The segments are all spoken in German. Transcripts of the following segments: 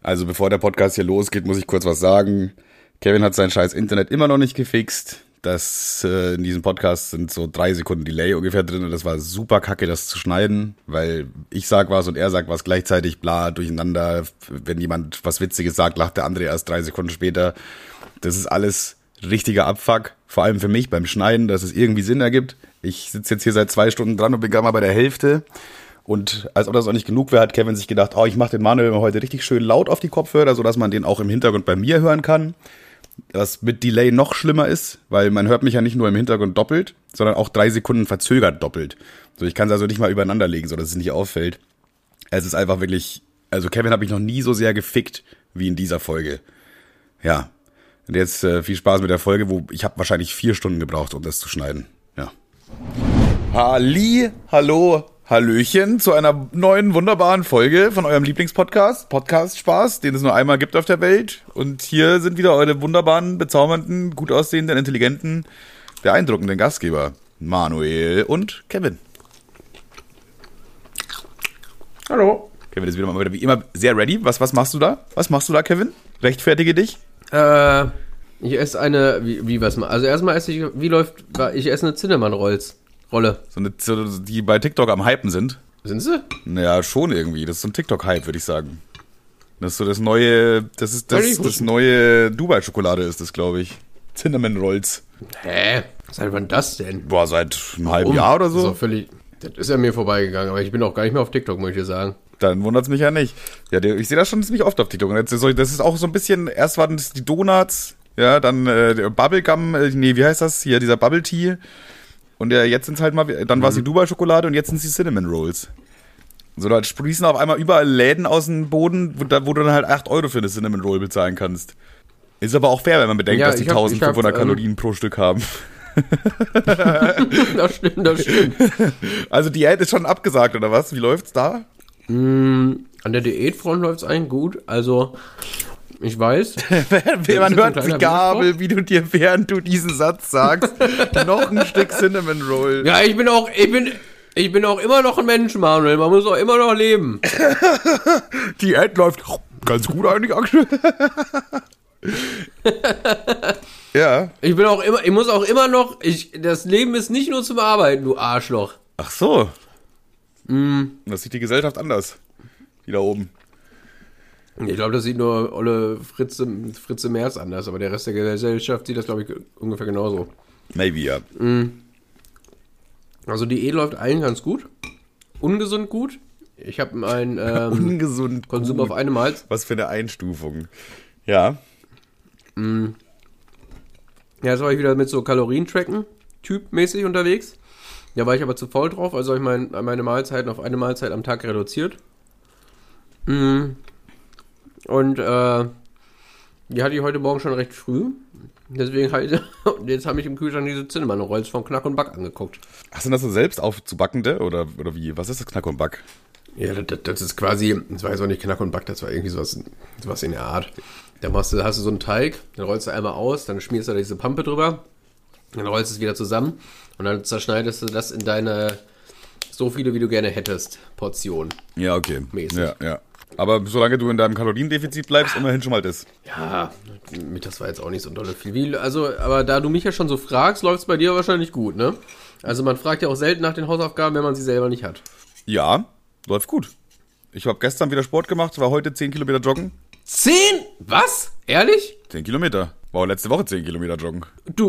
Also bevor der Podcast hier losgeht, muss ich kurz was sagen. Kevin hat sein scheiß Internet immer noch nicht gefixt. In diesem Podcast sind so 3 Sekunden Delay ungefähr drin und das war super kacke, das zu schneiden, weil ich sag was und er sagt was gleichzeitig, bla, durcheinander. Wenn jemand was Witziges sagt, lacht der andere erst 3 Sekunden später. Das ist alles richtiger Abfuck, vor allem für mich beim Schneiden, dass es irgendwie Sinn ergibt. Ich sitze jetzt hier seit 2 Stunden dran und bin gerade mal bei der Hälfte. Und als ob das auch nicht genug wäre, hat Kevin sich gedacht, ich mache den Manuel heute richtig schön laut auf die Kopfhörer, sodass man den auch im Hintergrund bei mir hören kann. Was mit Delay noch schlimmer ist, weil man hört mich ja nicht nur im Hintergrund doppelt, sondern auch 3 Sekunden verzögert doppelt. So, ich kann es also nicht mal übereinander legen, sodass es nicht auffällt. Es ist einfach wirklich, also Kevin habe ich noch nie so sehr gefickt wie in dieser Folge. Ja, und jetzt viel Spaß mit der Folge, wo ich habe wahrscheinlich 4 Stunden gebraucht, um das zu schneiden. Ja. Hallo, Hallöchen zu einer neuen wunderbaren Folge von eurem Lieblingspodcast, Podcast Spaß, den es nur einmal gibt auf der Welt. Und hier sind wieder eure wunderbaren, bezaubernden, gut aussehenden, intelligenten, beeindruckenden Gastgeber, Manuel und Kevin. Hallo. Kevin ist wieder mal wie immer sehr ready. Was machst du da? Was machst du da, Kevin? Rechtfertige dich. Ich esse eine, also erstmal esse ich esse eine Cinnamon-Rolle. So, die bei TikTok am Hypen sind. Sind sie? Naja, schon irgendwie. Das ist so ein TikTok-Hype, würde ich sagen. Das ist so das neue, das neue Dubai-Schokolade ist das, glaube ich. Cinnamon Rolls. Hä? Seit wann das denn? Boah, seit einem halben Jahr oder so. Das ist ja mir vorbeigegangen, aber ich bin auch gar nicht mehr auf TikTok, muss ich dir sagen. Dann wundert's mich ja nicht. Ja, ich sehe das schon ziemlich oft auf TikTok. Und jetzt das ist auch so ein bisschen, erst waren das die Donuts, ja, dann der Bubblegum, wie heißt das hier, dieser Bubble Tea. Und jetzt sind's halt mal, dann war es die Dubai-Schokolade und jetzt sind es die Cinnamon Rolls. So, da sprießen auf einmal überall Läden aus dem Boden, wo du dann halt 8 Euro für eine Cinnamon Roll bezahlen kannst. Ist aber auch fair, wenn man bedenkt, dass die 1500 Kalorien pro Stück haben. Das stimmt. Also Diät ist schon abgesagt, oder was? Wie läuft's da? An der Diätfront läuft's eigentlich gut. Also, ich weiß. Man hört die Gabel, wie du dir, während du diesen Satz sagst, noch ein Stück Cinnamon Roll. Ja, ich bin auch immer noch ein Mensch, Manuel. Man muss auch immer noch leben. Diät läuft ganz gut eigentlich, Axel. Ja. Ich muss auch immer noch, das Leben ist nicht nur zum Arbeiten, du Arschloch. Ach so. Das sieht die Gesellschaft anders. Die da oben. Ich glaube, das sieht nur Olle Fritze Merz anders, aber der Rest der Gesellschaft sieht das, glaube ich, ungefähr genauso. Maybe, ja. Also die Ehe läuft allen ganz gut. Ungesund gut. Ich habe einen ungesund Konsum gut. auf eine Mahlzeit. Was für eine Einstufung. Ja. Ja, jetzt war ich wieder mit so Kalorien-Tracken typmäßig unterwegs. Da war ich aber zu faul drauf, also habe ich meine Mahlzeiten auf eine Mahlzeit am Tag reduziert. Und die hatte ich heute Morgen schon recht früh. Deswegen jetzt habe ich im Kühlschrank diese Cinnamon Rolls von Knack und Back angeguckt. Ach, sind das so selbst aufzubackende oder wie? Was ist das Knack und Back? Ja, das ist quasi, das war jetzt auch nicht Knack und Back, das war irgendwie sowas in der Art. Da hast du so einen Teig, dann rollst du einmal aus, dann schmierst du da diese Pampe drüber, dann rollst du es wieder zusammen und dann zerschneidest du das in deine, so viele wie du gerne hättest, Portion. Ja, okay. Mäßig. Ja. Aber solange du in deinem Kaloriendefizit bleibst, immerhin schon mal das. Ja, das war jetzt auch nicht so dolle viel. Aber da du mich ja schon so fragst, läuft es bei dir wahrscheinlich gut, ne? Also man fragt ja auch selten nach den Hausaufgaben, wenn man sie selber nicht hat. Ja, läuft gut. Ich habe gestern wieder Sport gemacht, war heute 10 Kilometer joggen. 10? Was? Ehrlich? 10 Kilometer. War auch letzte Woche 10 Kilometer joggen.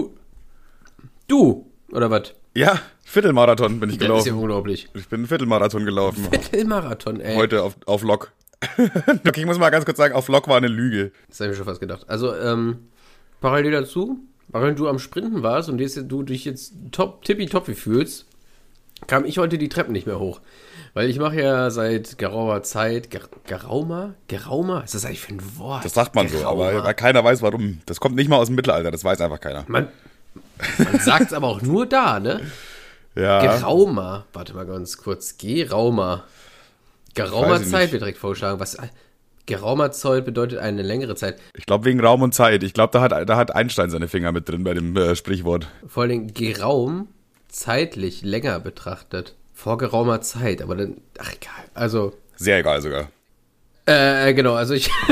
Du? Oder was? Ja, Viertelmarathon bin ich gelaufen. Das ist ja unglaublich. Ich bin einen Viertelmarathon gelaufen. Viertelmarathon, ey. Heute auf Lok. Okay, ich muss mal ganz kurz sagen, auf Lok war eine Lüge. Das habe ich mir schon fast gedacht. Also, parallel dazu, während du am Sprinten warst und du dich jetzt tippitoppi fühlst, kam ich heute die Treppen nicht mehr hoch. Weil ich mache ja seit geraumer Zeit, geraumer? Was ist das eigentlich für ein Wort? Das sagt man geraumer. So, aber keiner weiß warum. Das kommt nicht mal aus dem Mittelalter, das weiß einfach keiner. Man sagt es aber auch nur da, ne? Ja. Geraumer. Warte mal ganz kurz. Geraumer Zeit wird direkt vorgeschlagen. Was? Geraumer Zeit bedeutet eine längere Zeit. Ich glaube wegen Raum und Zeit. Ich glaube, da hat Einstein seine Finger mit drin bei dem Sprichwort. Vor allem Geraum zeitlich länger betrachtet. Vor geraumer Zeit. Aber dann, ach egal. Also. Sehr egal sogar. Genau, also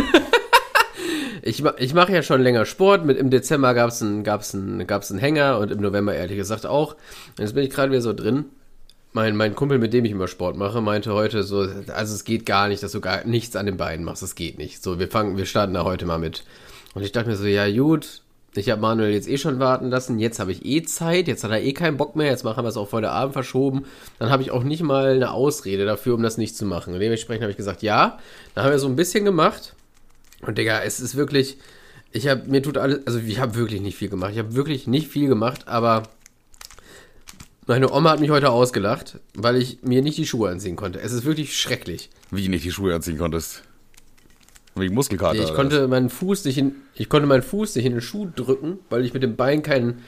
ich mache ja schon länger Sport. Im Dezember gab's einen Hänger und im November ehrlich gesagt auch. Und jetzt bin ich gerade wieder so drin. Mein Kumpel, mit dem ich immer Sport mache, meinte heute so, also es geht gar nicht, dass du gar nichts an den Beinen machst. Es geht nicht. So, wir starten da heute mal mit. Und ich dachte mir so, ja gut, ich habe Manuel jetzt schon warten lassen. Jetzt habe ich Zeit. Jetzt hat er keinen Bock mehr. Jetzt machen wir es auf heute Abend verschoben. Dann habe ich auch nicht mal eine Ausrede dafür, um das nicht zu machen. Und dementsprechend habe ich gesagt, ja. Dann haben wir so ein bisschen gemacht. Und Digga, es ist wirklich, ich habe wirklich nicht viel gemacht. Ich habe wirklich nicht viel gemacht, aber meine Oma hat mich heute ausgelacht, weil ich mir nicht die Schuhe anziehen konnte. Es ist wirklich schrecklich. Wie nicht die Schuhe anziehen konntest? Wegen Muskelkater? Ich konnte meinen Fuß nicht in den Schuh drücken, weil ich mit dem Bein keine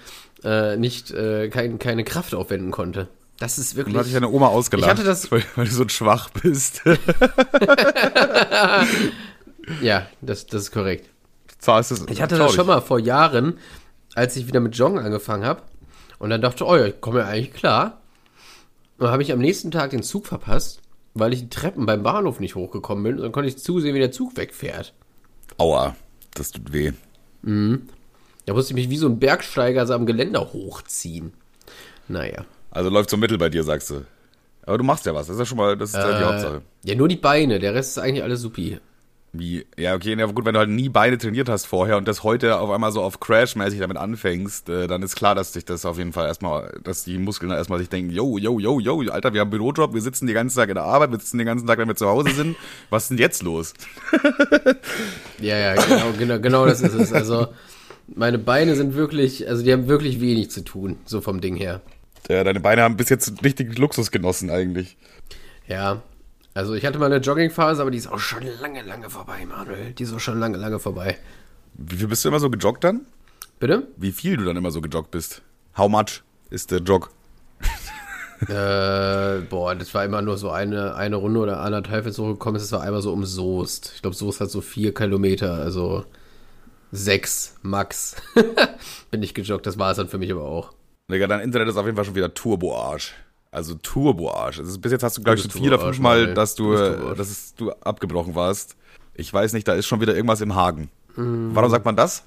Kraft aufwenden konnte. Das ist wirklich... Und hat dich deine Oma ausgelacht, ich hatte das, weil du so schwach bist. Ja, das ist korrekt. Ich hatte das schon mal vor Jahren, als ich wieder mit Joggen angefangen habe. Und dann dachte ich, oh ja, ich komme ja eigentlich klar. Und dann habe ich am nächsten Tag den Zug verpasst, weil ich die Treppen beim Bahnhof nicht hochgekommen bin. Und dann konnte ich zusehen, wie der Zug wegfährt. Aua, das tut weh. Da musste ich mich wie so ein Bergsteiger so am Geländer hochziehen. Naja. Also läuft so mittel bei dir, sagst du. Aber du machst ja was, das ist ja schon mal, das ist ja die Hauptsache. Ja, nur die Beine, der Rest ist eigentlich alles supi. Wie? Ja, okay, na gut, wenn du halt nie Beine trainiert hast vorher und das heute auf einmal so auf Crash-mäßig damit anfängst, dann ist klar, dass dich das auf jeden Fall erstmal, dass die Muskeln erstmal sich denken, yo, Alter, wir haben einen Bürojob, wir sitzen den ganzen Tag in der Arbeit, wir sitzen den ganzen Tag, wenn wir zu Hause sind. Was ist denn jetzt los? Ja, genau das ist es. Also, meine Beine sind wirklich, also die haben wirklich wenig zu tun, so vom Ding her. Ja, deine Beine haben bis jetzt richtig Luxus genossen eigentlich. Ja, also ich hatte mal eine Joggingphase, aber die ist auch schon lange vorbei, Manuel. Die ist auch schon lange vorbei. Wie viel bist du immer so gejoggt dann? Bitte? Wie viel du dann immer so gejoggt bist? How much ist der Jog? Das war immer nur so eine Runde oder anderthalb, wenn es hochgekommen ist. Das war einmal so um Soest. Ich glaube, Soest hat so 4 Kilometer, also 6 max. Bin ich gejoggt, das war es dann für mich aber auch. Digga, dein Internet ist auf jeden Fall schon wieder Turbo-Arsch. Also Turbo-Arsch. Bis jetzt hast du, glaube ich, schon 4 oder 5 Mal, dass du abgebrochen warst. Ich weiß nicht, da ist schon wieder irgendwas im Hagen. Warum sagt man das?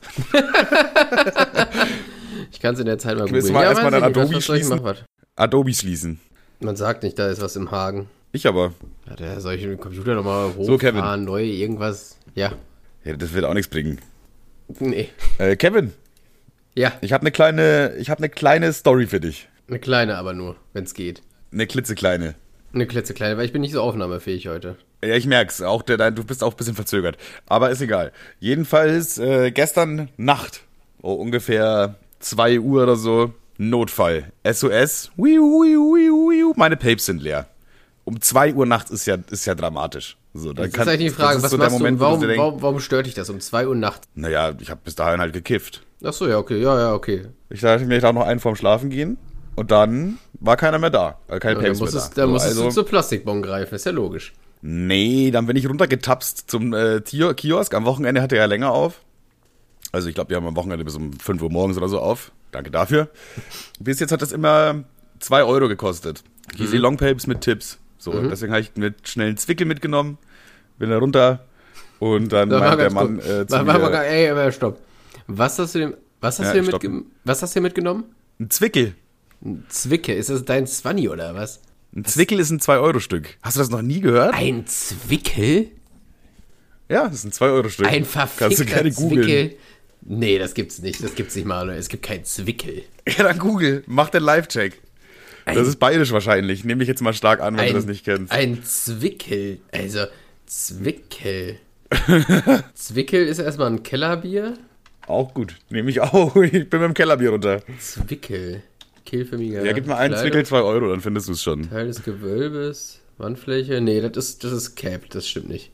Ich kann es in der Zeit mal googeln. Ja, erstmal dein Adobe schließen. Adobe schließen. Man sagt nicht, da ist was im Hagen. Ich aber. Ja, soll ich den Computer nochmal hochfahren, so, Kevin. Neu, irgendwas? Ja. Ja, das wird auch nichts bringen. Nee. Kevin. Ja. Ich habe eine kleine Story für dich. Eine kleine aber nur, wenn es geht. Eine klitzekleine. Eine klitzekleine, weil ich bin nicht so aufnahmefähig heute. Ja, ich merk's. Auch du bist auch ein bisschen verzögert. Aber ist egal. Jedenfalls gestern Nacht, ungefähr 2 Uhr oder so, Notfall. SOS. Meine Papes sind leer. Um 2 Uhr nachts ist ja dramatisch. So, dann das ist eigentlich die Frage, was machst du, warum stört dich das um 2 Uhr nachts? Naja, ich habe bis dahin halt gekifft. Ach so, ja, okay. Ja, okay. Ich dachte mir, ich darf noch einen vorm Schlafen gehen. Und dann war keiner mehr da. Keine Papes mehr da. Dann musstest du zur Plastikbon greifen, ist ja logisch. Nee, dann bin ich runtergetapst zum Kiosk. Am Wochenende hatte er ja länger auf. Also ich glaube, wir haben am Wochenende bis um 5 Uhr morgens oder so auf. Danke dafür. Bis jetzt hat das immer 2 Euro gekostet. Diese Long Papes mit Tipps. So, deswegen habe ich mir schnell einen Zwickel mitgenommen, bin da runter und dann meint der Mann zu mir... Stopp. Was hast du hier mitgenommen? Ein Zwickel. Ein Zwickel? Ist das dein Zwanni oder was? Ein Zwickel ist ein 2-Euro-Stück. Hast du das noch nie gehört? Ein Zwickel? Ja, das ist ein 2-Euro-Stück. Ein verfickter Kannst du gerne googeln. Zwickel? Nee, das gibt's nicht. Das gibt's nicht, Manuel. Es gibt keinen Zwickel. Ja, dann google. Mach den Live-Check. Das ist bayerisch wahrscheinlich. Nehme ich jetzt mal stark an, wenn du das nicht kennst. Ein Zwickel. Also, Zwickel. Zwickel ist erstmal ein Kellerbier. Auch gut. Nehme ich auch. Ich bin mit dem Kellerbier runter. Zwickel. Kehlförmiger. Ja, gib mal einen Zwickel 2 Euro, dann findest du es schon. Teil des Gewölbes. Wandfläche. Nee, das ist Cap. Das stimmt nicht.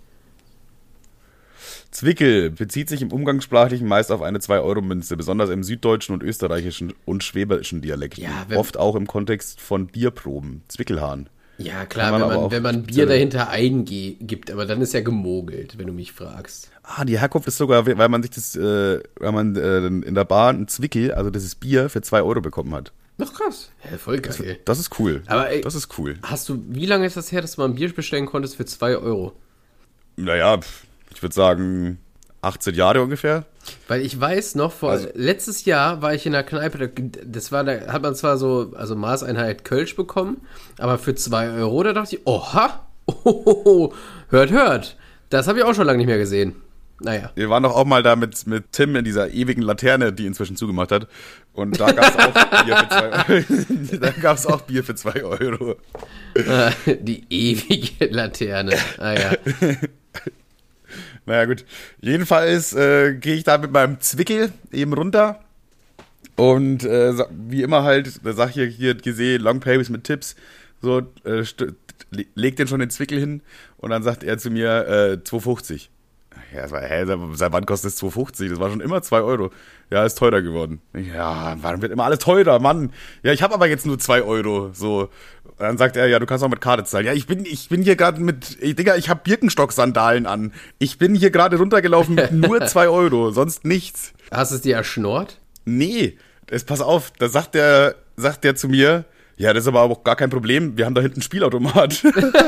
Zwickel bezieht sich im Umgangssprachlichen meist auf eine 2-Euro-Münze, besonders im süddeutschen und österreichischen und schwäbischen Dialekt. Ja, oft auch im Kontext von Bierproben. Zwickelhahn. Ja, klar, wenn man Bier dahinter eingibt, aber dann ist ja gemogelt, wenn du mich fragst. Die Herkunft ist sogar, weil man in der Bar ein Zwickel, also das ist Bier, für 2 Euro bekommen hat. Ach krass. Ja, voll geil. Das ist cool. Aber ey, das ist cool. Wie lange ist das her, dass du mal ein Bier bestellen konntest für 2 Euro? Naja, ich würde sagen 18 Jahre ungefähr. Weil ich weiß noch, letztes Jahr war ich in der Kneipe, da hat man zwar so, also Maßeinheit Kölsch bekommen, aber für 2 Euro, da dachte ich, oha, hört, das habe ich auch schon lange nicht mehr gesehen. Naja. Wir waren doch auch mal da mit Tim in dieser ewigen Laterne, die inzwischen zugemacht hat. Und da gab es auch Bier für 2 Euro. Da gab es auch Bier für 2 Euro. Die ewige Laterne. Ah ja. Naja, gut. Jedenfalls gehe ich da mit meinem Zwickel eben runter. Und wie immer halt, da sag ich hier gesehen, Long Papers mit Tipps. So, leg den schon den Zwickel hin. Und dann sagt er zu mir, 2,50. Ja, seit wann kostet es 2,50? Das war schon immer 2 Euro. Ja, ist teurer geworden. Ja, warum wird immer alles teurer, Mann? Ja, ich habe aber jetzt nur 2 Euro. So. Und dann sagt er, ja, du kannst auch mit Karte zahlen. Ja, ich bin hier gerade Digga, ich habe Birkenstock-Sandalen an. Ich bin hier gerade runtergelaufen mit nur 2 Euro, sonst nichts. Hast du es dir erschnort? Nee, pass auf, da sagt der zu mir, ja, das ist aber auch gar kein Problem, wir haben da hinten einen Spielautomat.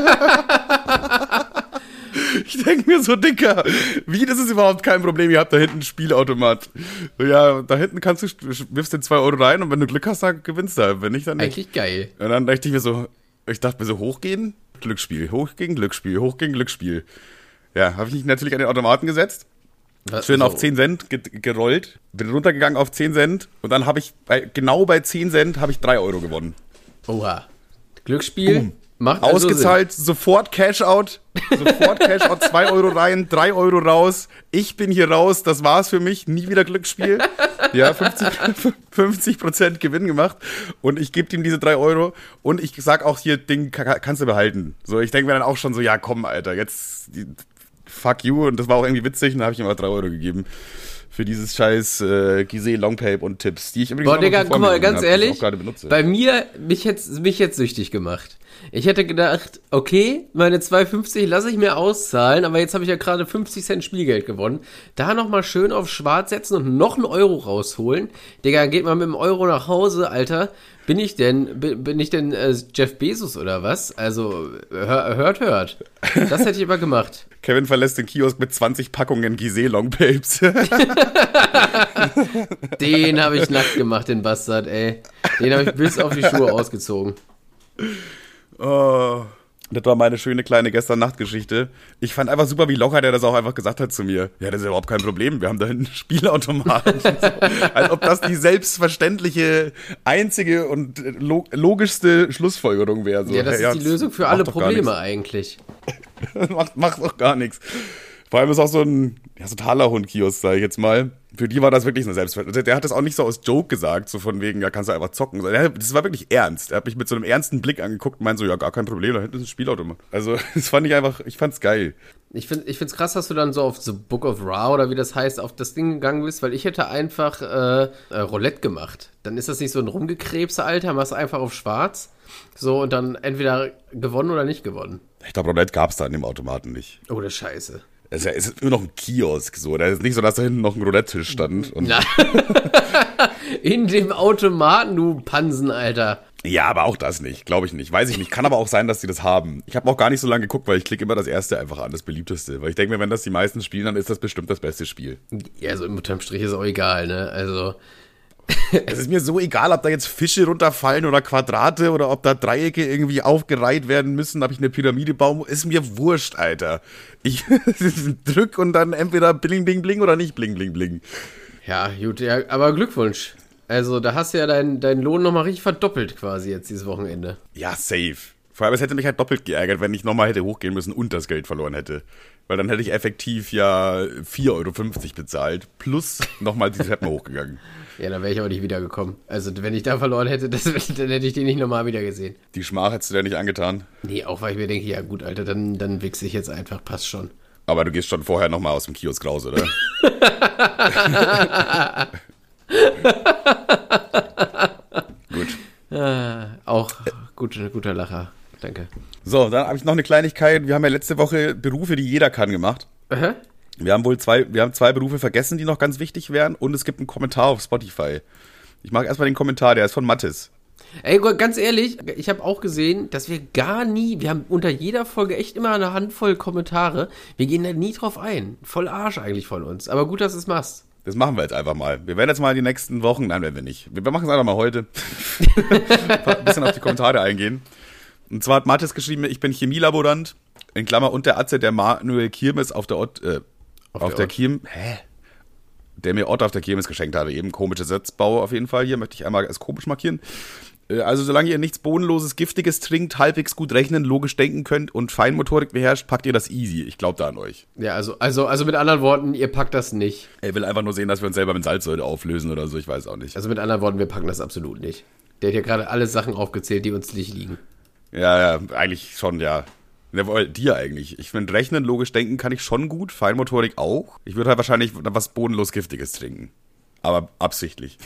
Ich denke mir so, Dicker, wie, das ist überhaupt kein Problem, ihr habt da hinten einen Spielautomat. Ja, da hinten wirfst du 2 Euro rein und wenn du Glück hast, dann gewinnst du. Wenn nicht, dann nicht. Eigentlich geil. Und dann dachte ich mir so, hochgehen, Glücksspiel, hochgehen, Glücksspiel. Ja, habe ich natürlich an den Automaten gesetzt. Schön auf 10 Cent gerollt, bin runtergegangen auf 10 Cent und dann habe ich, genau bei 10 Cent habe ich 3 Euro gewonnen. Oha. Glücksspiel. Boom. Macht also ausgezahlt, Sinn. Sofort Cash-Out, 2 Euro rein, 3 Euro raus. Ich bin hier raus, das war's für mich, nie wieder Glücksspiel. Ja, 50% Gewinn gemacht und ich gebe ihm diese 3 Euro und ich sag auch hier, Ding kannst du behalten. So, ich denke mir dann auch schon so, ja komm, Alter, jetzt fuck you und das war auch irgendwie witzig und dann habe ich ihm auch 3 Euro gegeben. Für dieses scheiß Giselle Longpape und Tipps, die ich übrigens Boah, Digga, guck mal, ganz ehrlich, benutze. Bei mir, mich jetzt süchtig gemacht. Ich hätte gedacht, okay, meine 2,50 lasse ich mir auszahlen, aber jetzt habe ich ja gerade 50 Cent Spielgeld gewonnen. Da nochmal schön auf Schwarz setzen und noch einen Euro rausholen. Digga, geht mal mit dem Euro nach Hause, Alter. Bin ich denn Jeff Bezos oder was? Also, hört. Das hätte ich aber gemacht. Kevin verlässt den Kiosk mit 20 Packungen Giselle Longpapes. Den habe ich nackt gemacht, den Bastard, ey. Den habe ich bis auf die Schuhe ausgezogen. Oh, das war meine schöne kleine Gestern-Nacht-Geschichte. Ich fand einfach super, wie locker der das auch einfach gesagt hat zu mir. Ja, das ist überhaupt kein Problem, wir haben da hinten Spielautomaten. So. Als ob das die selbstverständliche, einzige und logischste Schlussfolgerung wäre. So, ja, das ist die Lösung für alle Probleme eigentlich. macht doch gar nichts. Vor allem ist auch so ein Talerhund-Kiosk, sag ich jetzt mal. Für die war das wirklich eine Selbstverständlichkeit. Der hat das auch nicht so aus Joke gesagt, so von wegen, ja, kannst du einfach zocken. Das war wirklich ernst. Er hat mich mit so einem ernsten Blick angeguckt und meinte so, ja, gar kein Problem, da hinten ist ein Spielautomat. Also, das fand ich fand's geil. Ich find's krass, dass du dann so auf The Book of Ra oder wie das heißt, auf das Ding gegangen bist, weil ich hätte einfach Roulette gemacht. Dann ist das nicht so ein Rumgekrebse, Alter, machst einfach auf schwarz. So, und dann entweder gewonnen oder nicht gewonnen. Ich glaube, Roulette gab's da in dem Automaten nicht. Oh, das Scheiße. Es ist nur noch ein Kiosk, so. Da ist nicht so, dass da hinten noch ein Roulette-Tisch stand. Und in dem Automaten, du Pansen, Alter. Ja, aber auch das nicht, glaube ich nicht. Weiß ich nicht. Kann aber auch sein, dass die das haben. Ich habe auch gar nicht so lange geguckt, weil ich klicke immer das erste einfach an, das beliebteste. Weil ich denke mir, wenn das die meisten spielen, dann ist das bestimmt das beste Spiel. Ja, so unterm Strich ist auch egal, ne? Also es ist mir so egal, ob da jetzt Fische runterfallen oder Quadrate oder ob da Dreiecke irgendwie aufgereiht werden müssen, ob ich eine Pyramide baue, ist mir wurscht, Alter. Ich drück und dann entweder bling, bling, bling oder nicht bling, bling, bling. Ja, gut, ja, aber Glückwunsch. Also da hast du ja deinen Lohn nochmal richtig verdoppelt quasi jetzt dieses Wochenende. Ja, safe. Vor allem, es hätte mich halt doppelt geärgert, wenn ich nochmal hätte hochgehen müssen und das Geld verloren hätte. Weil dann hätte ich effektiv ja 4,50 Euro bezahlt, plus nochmal die Treppen hochgegangen. Ja, dann wäre ich aber nicht wiedergekommen. Also, wenn ich da verloren hätte, dann hätte ich den nicht nochmal wieder gesehen. Die Schmach hättest du dir nicht angetan? Nee, auch weil ich mir denke, ja gut, Alter, dann wichse ich jetzt einfach, passt schon. Aber du gehst schon vorher nochmal aus dem Kiosk raus, oder? Gut. Auch guter Lacher, danke. So, dann habe ich noch eine Kleinigkeit. Wir haben ja letzte Woche Berufe, die jeder kann, gemacht. Aha. Wir haben zwei Berufe vergessen, die noch ganz wichtig wären und es gibt einen Kommentar auf Spotify. Ich mache erstmal den Kommentar, der ist von Mathis. Ey, ganz ehrlich, ich habe auch gesehen, dass wir wir haben unter jeder Folge echt immer eine Handvoll Kommentare. Wir gehen da nie drauf ein. Voll Arsch eigentlich von uns. Aber gut, dass du es machst. Das machen wir jetzt einfach mal. Wir werden jetzt mal die nächsten Wochen, nein, werden wir nicht. Wir machen es einfach mal heute. Ein bisschen auf die Kommentare eingehen. Und zwar hat Mathis geschrieben, ich bin Chemielaborant, in Klammer und der Atze der Manuel Kirmes auf der der mir Ott auf der Kirmes geschenkt hatte. Eben komische Satzbau auf jeden Fall hier, möchte ich einmal als komisch markieren. Also solange ihr nichts Bodenloses, Giftiges trinkt, halbwegs gut rechnen, logisch denken könnt und Feinmotorik beherrscht, packt ihr das easy. Ich glaube da an euch. Ja, also mit anderen Worten, ihr packt das nicht. Er will einfach nur sehen, dass wir uns selber mit Salzsäure auflösen oder so, ich weiß auch nicht. Also mit anderen Worten, wir packen das absolut nicht. Der hat ja gerade alle Sachen aufgezählt, die uns nicht liegen. Ja, eigentlich schon, ja. Dir eigentlich. Ich finde, rechnen, logisch denken kann ich schon gut, Feinmotorik auch. Ich würde halt wahrscheinlich was bodenlos Giftiges trinken. Aber absichtlich.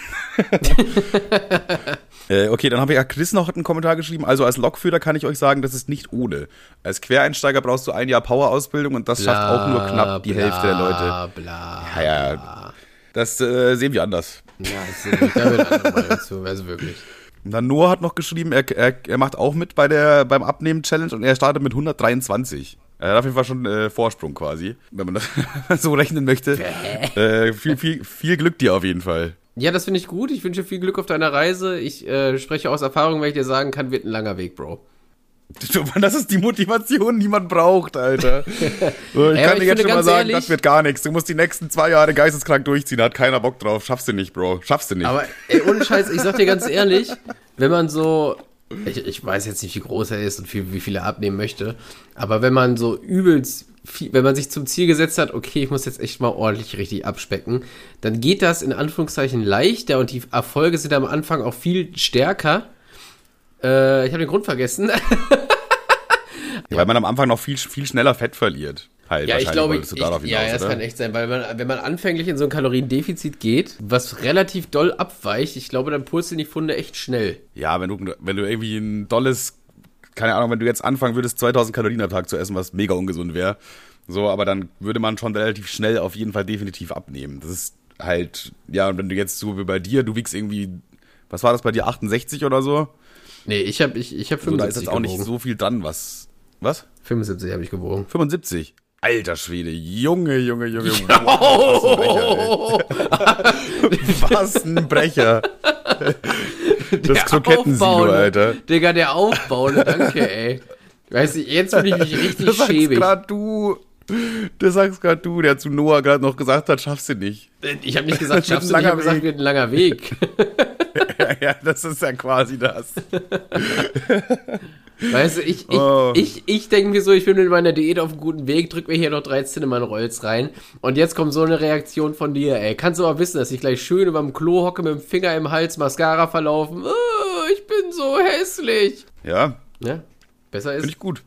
Okay, dann habe ich ja Chris noch einen Kommentar geschrieben. Also als Lokführer kann ich euch sagen, das ist nicht ohne. Als Quereinsteiger brauchst du 1 Jahr Powerausbildung und das schafft auch nur knapp die Hälfte der Leute. Ja. Das sehen wir anders. Ja, das sehen wir. Da wird andere Meinung zu, also wirklich. Und dann Noah hat noch geschrieben, er macht auch mit beim Abnehmen-Challenge und er startet mit 123. Er hat auf jeden Fall schon Vorsprung quasi, wenn man das so rechnen möchte. Viel Glück dir auf jeden Fall. Ja, das finde ich gut. Ich wünsche viel Glück auf deiner Reise. Ich spreche aus Erfahrung, wenn ich dir sagen kann, wird ein langer Weg, Bro. Das ist die Motivation, die man braucht, Alter. So, ich kann dir jetzt schon mal sagen, das wird gar nichts. Du musst die nächsten 2 Jahre geisteskrank durchziehen, da hat keiner Bock drauf. Schaffst du nicht, Bro. Schaffst du nicht. Aber ey, ohne Scheiß, ich sag dir ganz ehrlich, wenn man so, ich weiß jetzt nicht, wie groß er ist und wie viel er abnehmen möchte, aber wenn man so übelst viel, wenn man sich zum Ziel gesetzt hat, okay, ich muss jetzt echt mal ordentlich richtig abspecken, dann geht das in Anführungszeichen leichter und die Erfolge sind am Anfang auch viel stärker. Ich habe den Grund vergessen. Ja, weil man am Anfang noch viel schneller Fett verliert. Halt, ja, ich glaube, das kann echt sein, weil wenn man anfänglich in so ein Kaloriendefizit geht, was relativ doll abweicht, ich glaube, dann purzeln die Funde echt schnell. Ja, wenn du irgendwie ein dolles, keine Ahnung, wenn du jetzt anfangen würdest, 2000 Kalorien am Tag zu essen, was mega ungesund wäre, so, aber dann würde man schon relativ schnell auf jeden Fall definitiv abnehmen. Das ist halt, ja, und wenn du jetzt so wie bei dir, du wiegst irgendwie, was war das bei dir, 68 oder so? Nee, ich hab 75 so, da ist jetzt auch nicht so viel dran, was? 75 habe ich gewogen. 75? Alter Schwede, Junge. Was ein Brecher. Das Krokettensilo, Alter. Digga, der Aufbau, ne, danke, ey. Weißt du, jetzt fühle ich mich richtig schäbig. Das sagst gerade du, der zu Noah gerade noch gesagt hat, schaffst du nicht. Ich habe nicht gesagt, schaffst du nicht, ich habe gesagt, wird ein langer Weg. Ja, das ist ja quasi das. Weißt du, ich denke mir so, ich bin mit meiner Diät auf einem guten Weg, drück mir hier noch 3 Cinnamon Rolls rein und jetzt kommt so eine Reaktion von dir, ey. Kannst du aber wissen, dass ich gleich schön über dem Klo hocke, mit dem Finger im Hals, Mascara verlaufen. Oh, ich bin so hässlich. Ja. Ja, besser ist. Finde ich gut.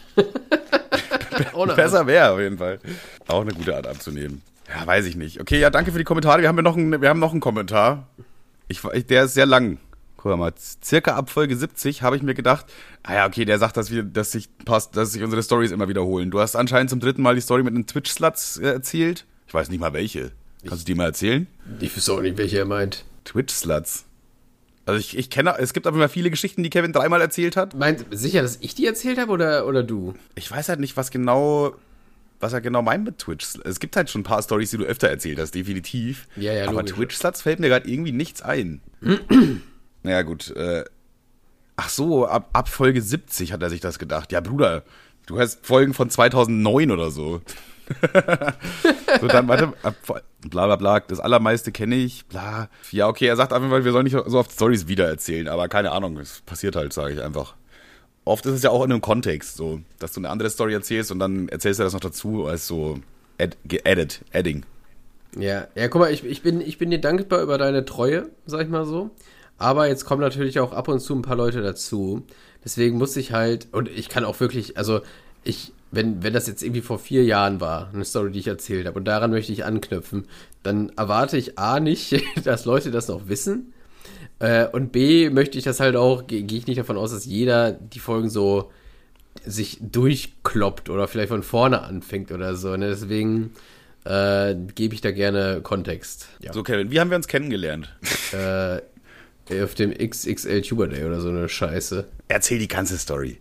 Besser wäre auf jeden Fall. Auch eine gute Art abzunehmen. Ja, weiß ich nicht. Okay, ja, danke für die Kommentare. Wir haben noch einen Kommentar. Der ist sehr lang. Guck mal, circa ab Folge 70 habe ich mir gedacht, okay, der sagt, dass sich unsere Storys immer wiederholen. Du hast anscheinend zum 3. Mal die Story mit den Twitch-Sluts erzählt. Ich weiß nicht mal welche. Kannst du die mal erzählen? Ich weiß auch nicht, welche er meint. Twitch-Sluts. Also ich kenne, es gibt aber immer viele Geschichten, die Kevin 3-mal erzählt hat. Meint sicher, dass ich die erzählt habe oder du? Ich weiß halt nicht, was er genau meint mit Twitch. Es gibt halt schon ein paar Storys, die du öfter erzählt hast, definitiv. Ja, aber Twitch-Sluts fällt mir gerade irgendwie nichts ein. Naja, gut. Ab Folge 70 hat er sich das gedacht. Ja, Bruder, du hast Folgen von 2009 oder so. So, dann, warte, bla bla bla, das Allermeiste kenne ich, bla. Ja, okay, er sagt einfach, wir sollen nicht so oft Storys wiedererzählen, aber keine Ahnung, es passiert halt, sage ich einfach. Oft ist es ja auch in einem Kontext, so, dass du eine andere Story erzählst und dann erzählst du das noch dazu als so Adding. Ja, guck mal, ich bin dir dankbar über deine Treue, sag ich mal so. Aber jetzt kommen natürlich auch ab und zu ein paar Leute dazu. Deswegen muss ich halt, und ich kann auch wirklich, also wenn das jetzt irgendwie vor 4 Jahren war, eine Story, die ich erzählt habe, und daran möchte ich anknüpfen, dann erwarte ich A nicht, dass Leute das noch wissen. Und B möchte ich das halt auch, gehe ich nicht davon aus, dass jeder die Folgen so sich durchkloppt oder vielleicht von vorne anfängt oder so. Ne? Deswegen gebe ich da gerne Kontext. Ja. So, Kevin, wie haben wir uns kennengelernt? Auf dem XXL Tuber Day oder so eine Scheiße. Erzähl die ganze Story.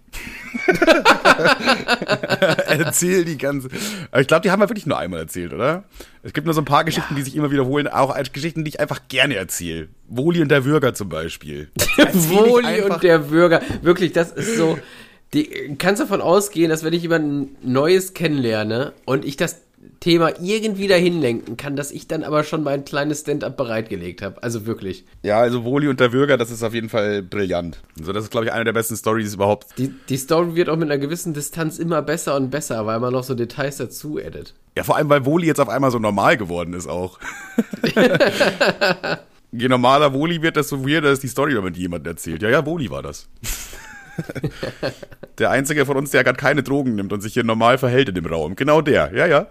Erzähl die ganze... Aber ich glaube, die haben wir wirklich nur einmal erzählt, oder? Es gibt nur so ein paar Geschichten, die sich immer wiederholen, auch als Geschichten, die ich einfach gerne erzähle. Woli und der Würger zum Beispiel. Woli und der Würger. Wirklich, das ist so... Kannst davon ausgehen, dass wenn ich jemanden Neues kennenlerne und ich das Thema irgendwie dahin lenken kann, dass ich dann aber schon mein kleines Stand-up bereitgelegt habe. Also wirklich. Ja, also Woli und der Würger, das ist auf jeden Fall brillant. Also das ist, glaube ich, eine der besten Stories überhaupt. Die Story wird auch mit einer gewissen Distanz immer besser und besser, weil man noch so Details dazu addet. Ja, vor allem, weil Woli jetzt auf einmal so normal geworden ist auch. Je normaler Woli wird, desto weirder ist die Story, wenn man die jemandem erzählt. Ja, Woli war das. Der Einzige von uns, der gerade keine Drogen nimmt und sich hier normal verhält in dem Raum. Genau der, ja.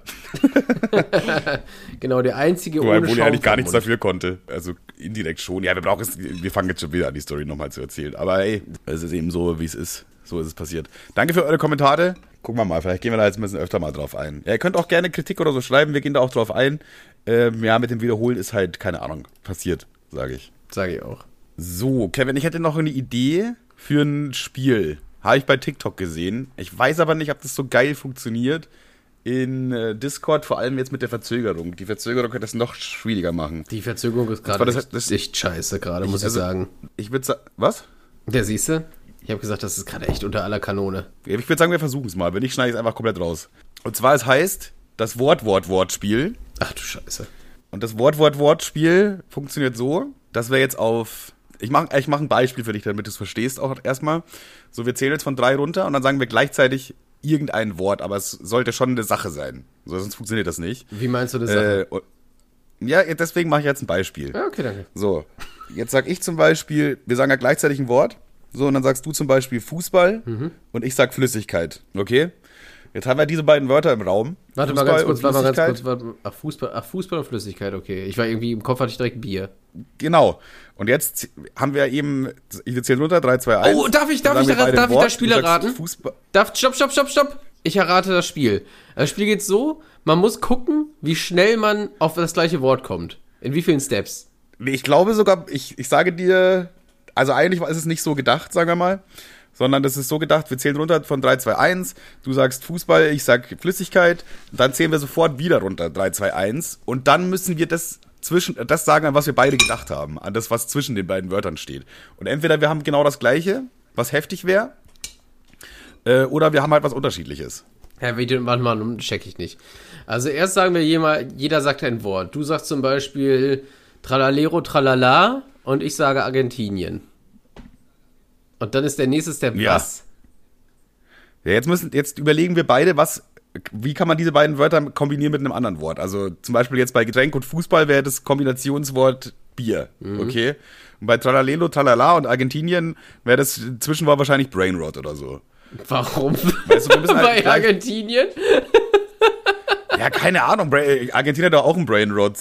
Genau, der Einzige ohne Schaum. Obwohl er eigentlich gar nichts dafür konnte. Also indirekt schon. Ja, wir fangen jetzt schon wieder an, die Story nochmal zu erzählen. Aber ey, es ist eben so, wie es ist. So ist es passiert. Danke für eure Kommentare. Gucken wir mal, vielleicht gehen wir da jetzt ein bisschen öfter mal drauf ein. Ja, ihr könnt auch gerne Kritik oder so schreiben, wir gehen da auch drauf ein. Ja, mit dem Wiederholen ist halt, keine Ahnung, passiert, sage ich. Sage ich auch. So, Kevin, ich hätte noch eine Idee für ein Spiel. Habe ich bei TikTok gesehen. Ich weiß aber nicht, ob das so geil funktioniert in Discord, vor allem jetzt mit der Verzögerung. Die Verzögerung könnte das noch schwieriger machen. Die Verzögerung ist gerade echt scheiße gerade, muss ich sagen. Ich würde sagen, was? Ja, siehst du? Ich habe gesagt, das ist gerade echt unter aller Kanone. Ich würde sagen, wir versuchen es mal. Wenn nicht, schneide ich es einfach komplett raus. Und zwar, es heißt das Wort-Wort-Wort-Spiel. Ach du Scheiße. Und das Wort-Wort-Wort-Spiel funktioniert so, dass wir jetzt auf... Ich mach ein Beispiel für dich, damit du es verstehst auch erstmal. So, wir zählen jetzt von 3 runter und dann sagen wir gleichzeitig irgendein Wort, aber es sollte schon eine Sache sein. So, sonst funktioniert das nicht. Wie meinst du eine Sache? Ja, deswegen mache ich jetzt ein Beispiel. Ja, okay, danke. So, jetzt sag ich zum Beispiel, wir sagen ja gleichzeitig ein Wort. So, und dann sagst du zum Beispiel Fußball und ich sag Flüssigkeit. Okay? Jetzt haben wir diese beiden Wörter im Raum. Warte mal ganz kurz. Fußball und Flüssigkeit, okay. Ich war irgendwie, im Kopf hatte ich direkt Bier. Genau. Und jetzt haben wir eben, ich zähle runter, 3, 2, 1. Oh, darf ich das Spiel erraten? Stopp. Ich errate das Spiel. Das Spiel geht so, man muss gucken, wie schnell man auf das gleiche Wort kommt. In wie vielen Steps? Ich glaube sogar, ich sage dir, also eigentlich ist es nicht so gedacht, sagen wir mal, sondern das ist so gedacht, wir zählen runter von 3, 2, 1, du sagst Fußball, ich sag Flüssigkeit, dann zählen wir sofort wieder runter, 3, 2, 1 und dann müssen wir das sagen, an was wir beide gedacht haben, an das, was zwischen den beiden Wörtern steht. Und entweder wir haben genau das Gleiche, was heftig wäre, oder wir haben halt was Unterschiedliches. Ja, manchmal check ich nicht. Also erst sagen wir jeder sagt ein Wort. Du sagst zum Beispiel Tralalero, Tralala und ich sage Argentinien. Und dann ist der nächste Step was? Ja, jetzt überlegen wir beide, wie kann man diese beiden Wörter kombinieren mit einem anderen Wort? Also zum Beispiel jetzt bei Getränk und Fußball wäre das Kombinationswort Bier, okay? Und bei Tralalelo, Tralala und Argentinien wäre das Zwischenwort wahrscheinlich Brainrot oder so. Warum? Weißt du, wir müssen bei Argentinien? Ja, keine Ahnung. Argentinien hat doch auch ein Brainrot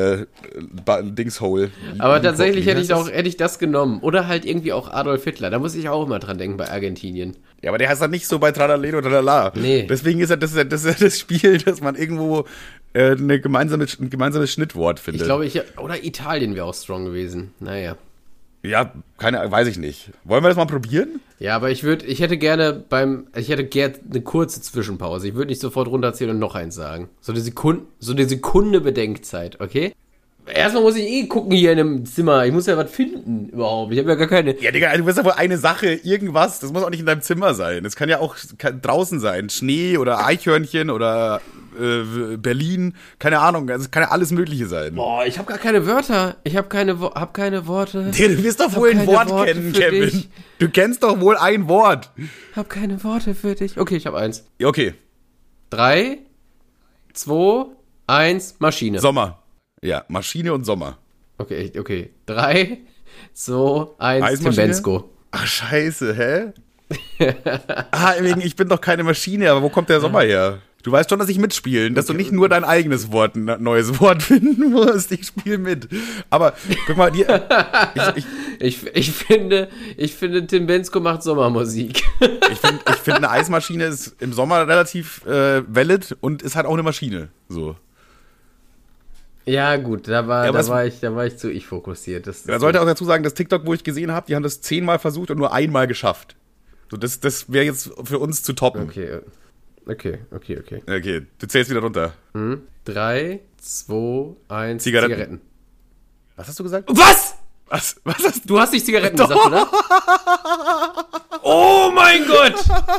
Dingshole. Aber tatsächlich hätte ich das genommen. Oder halt irgendwie auch Adolf Hitler. Da muss ich auch immer dran denken bei Argentinien. Ja, aber der heißt dann nicht so bei Tralalero, Tralala. Nee. Deswegen ist das Spiel, dass man irgendwo ein gemeinsames Schnittwort findet. Ich glaube, oder Italien wäre auch strong gewesen. Naja. Ja, weiß ich nicht. Wollen wir das mal probieren? Ja, aber ich hätte gerne eine kurze Zwischenpause. Ich würde nicht sofort runterzählen und noch eins sagen. So eine Sekunde Bedenkzeit, okay? Erstmal muss ich gucken hier in einem Zimmer. Ich muss ja was finden überhaupt. Ich habe ja gar keine... Ja, Digga, du wirst ja wohl eine Sache, irgendwas. Das muss auch nicht in deinem Zimmer sein. Das kann ja auch draußen sein. Schnee oder Eichhörnchen oder Berlin. Keine Ahnung. Also es kann ja alles Mögliche sein. Boah, ich habe gar keine Wörter. Ich habe keine Worte. Digga, du wirst doch wohl ein Wort kennen, Kevin. Dich. Du kennst doch wohl ein Wort. Ich habe keine Worte für dich. Okay, ich habe eins. Okay. 3, 2, 1, Maschine. Sommer. Ja, Maschine und Sommer. Okay. 3, 2, 1, Tim Bensko. Ach, scheiße, hä? Ich bin doch keine Maschine, aber wo kommt der Sommer her? Du weißt schon, dass ich mitspielen, dass du nicht nur dein eigenes Wort, ein neues Wort finden musst. Ich spiele mit. Aber, guck mal, ich finde, Tim Bensko macht Sommermusik. Ich finde, eine Eismaschine ist im Sommer relativ valid und ist halt auch eine Maschine. So. Ja, gut, da war ich zu ich fokussiert. Man sollte auch dazu sagen, das TikTok, wo ich gesehen habe, die haben das 10-mal versucht und nur einmal geschafft. So, das wäre jetzt für uns zu toppen. Okay. Okay, du zählst wieder runter. 3, 2, 1, Zigaretten. Was hast du gesagt? Was? Was hast du? Du hast nicht Zigaretten gesagt, oder? Oh mein Gott!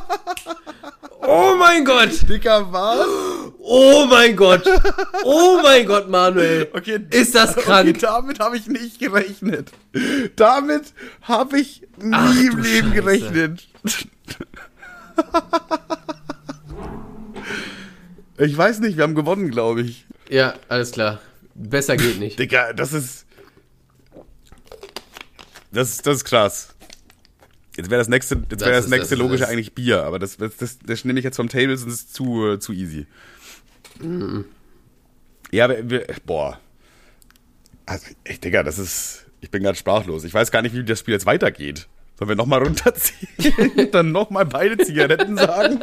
Oh mein Gott! Dicker, was? Oh mein Gott! Oh mein Gott, Manuel! Okay, ist das krank? Okay, damit habe ich nicht gerechnet. Damit habe ich nie im Leben gerechnet. Ich weiß nicht, wir haben gewonnen, glaube ich. Ja, alles klar. Besser geht nicht. Digga, das ist krass. Jetzt wäre das nächste logische eigentlich Bier, aber das nehme ich jetzt vom Table, sonst ist es zu easy. Ja, aber boah. Also, Digga, ich bin gerade sprachlos. Ich weiß gar nicht, wie das Spiel jetzt weitergeht. Sollen wir nochmal runterziehen und dann nochmal beide Zigaretten sagen?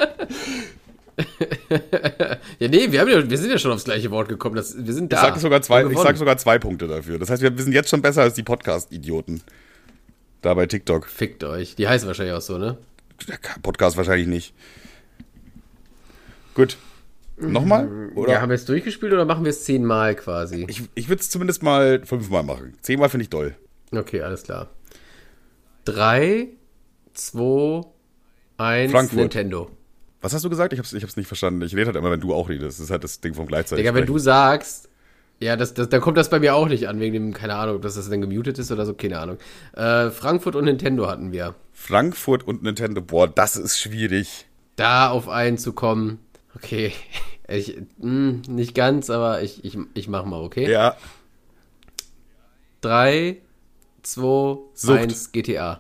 Ja, nee, wir sind ja schon aufs gleiche Wort gekommen. Wir sind da. Ich sag sogar 2 Punkte dafür. Das heißt, wir sind jetzt schon besser als die Podcast-Idioten. Da bei TikTok. Fickt euch. Die heißen wahrscheinlich auch so, ne? Podcast wahrscheinlich nicht. Gut. Nochmal? Oder? Ja, haben wir es durchgespielt oder machen wir es 10-mal quasi? Ich würde es zumindest mal 5-mal machen. 10-mal finde ich doll. Okay, alles klar. 3, 2, 1, Frankfurt. Nintendo. Was hast du gesagt? Ich hab's nicht verstanden. Ich rede halt immer, wenn du auch redest. Das ist halt das Ding vom gleichzeitig. Digga, wenn du sagst, ja, dann kommt das bei mir auch nicht an, wegen dem, keine Ahnung, ob das dann gemutet ist oder so, keine Ahnung. Frankfurt und Nintendo hatten wir. Frankfurt und Nintendo, boah, das ist schwierig. Da auf einen zu kommen, okay, nicht ganz, aber ich mach mal, okay? Ja. 3, 2, Sucht. 1, GTA.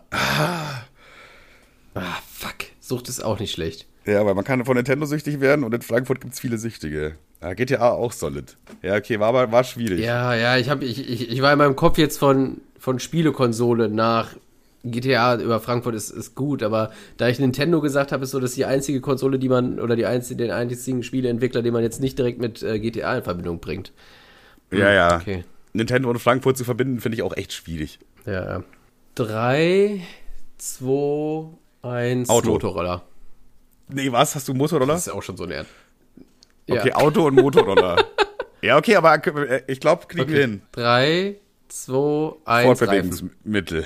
Fuck, Sucht ist auch nicht schlecht. Ja, weil man kann von Nintendo süchtig werden und in Frankfurt gibt's viele Süchtige. Ja, GTA auch solid. Ja, okay, war schwierig. Ja, ich war in meinem Kopf jetzt von Spielekonsole nach GTA über Frankfurt ist gut, aber da ich Nintendo gesagt habe, ist so, dass die einzige Konsole, die man, oder den einzigen Spieleentwickler, den man jetzt nicht direkt mit GTA in Verbindung bringt. Ja. Okay. Nintendo und Frankfurt zu verbinden, finde ich auch echt schwierig. Ja. 3, 2, 1, Auto. Motorroller. Nee, was? Hast du Motorroller? Das ist auch schon so ein Okay, ja. Auto und Motorroller. Ja, okay, aber ich glaube, kriegen wir hin. 3, 2, 1, Fortbewegungsmittel.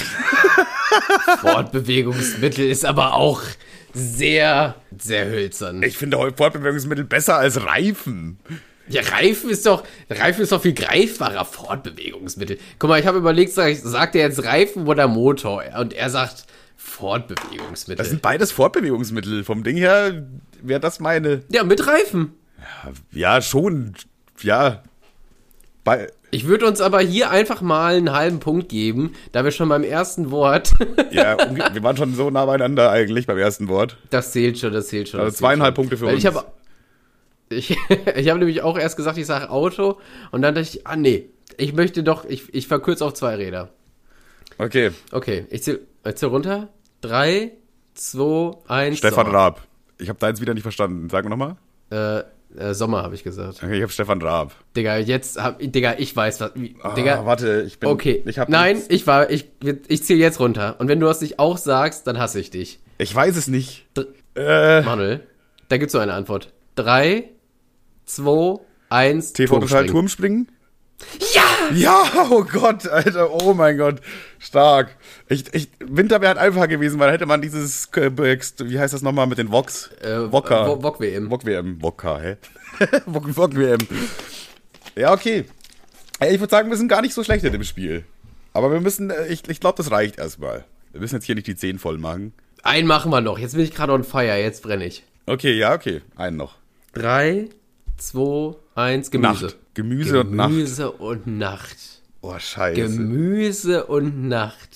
Fortbewegungsmittel ist aber auch sehr, sehr hölzern. Ich finde Fortbewegungsmittel besser als Reifen. Ja, Reifen ist doch viel greifbarer. Fortbewegungsmittel. Guck mal, ich habe überlegt, sagt er jetzt Reifen oder Motor? Und er sagt Fortbewegungsmittel. Das sind beides Fortbewegungsmittel. Vom Ding her wäre das meine. Ja, mit Reifen. Ja, schon. Ja. Ich würde uns aber hier einfach mal einen halben Punkt geben, da wir schon beim ersten Wort. Ja, wir waren schon so nah beieinander eigentlich beim ersten Wort. Das zählt schon. Also 2,5 Punkte für uns. Ich habe nämlich auch erst gesagt, ich sage Auto und dann dachte ich, nee, ich möchte doch, ich verkürze auf 2 Räder. Okay. Okay, ich zähl runter. 3, 2, 1. Stefan Raab. Ich habe deins wieder nicht verstanden. Sag mir nochmal. Sommer habe ich gesagt. Okay, ich habe Stefan Raab. Digga, ich weiß was. Digga, warte, ich bin. Okay, ich zähle jetzt runter. Und wenn du das nicht auch sagst, dann hasse ich dich. Ich weiß es nicht. Manuel, da gibt's so eine Antwort. 3, 2, 1. TV Total Turmspringen? Ja! Ja, oh Gott, Alter, oh mein Gott, stark. Winter wäre halt einfacher gewesen, weil hätte man dieses, wie heißt das nochmal mit den Vox? Wokka. Wok-WM. Wok-WM, Wokka, hä? Wok-WM. Ja, okay. Ich würde sagen, wir sind gar nicht so schlecht in dem Spiel. Aber wir müssen, ich glaube, das reicht erstmal. Wir müssen jetzt hier nicht die 10 voll machen. Einen machen wir noch, jetzt bin ich gerade on fire, jetzt brenne ich. Okay, ja, okay, einen noch. 3, 2, 1, Gemüse. Nacht. Gemüse und Nacht. Gemüse und Nacht. Oh, scheiße. Gemüse und Nacht.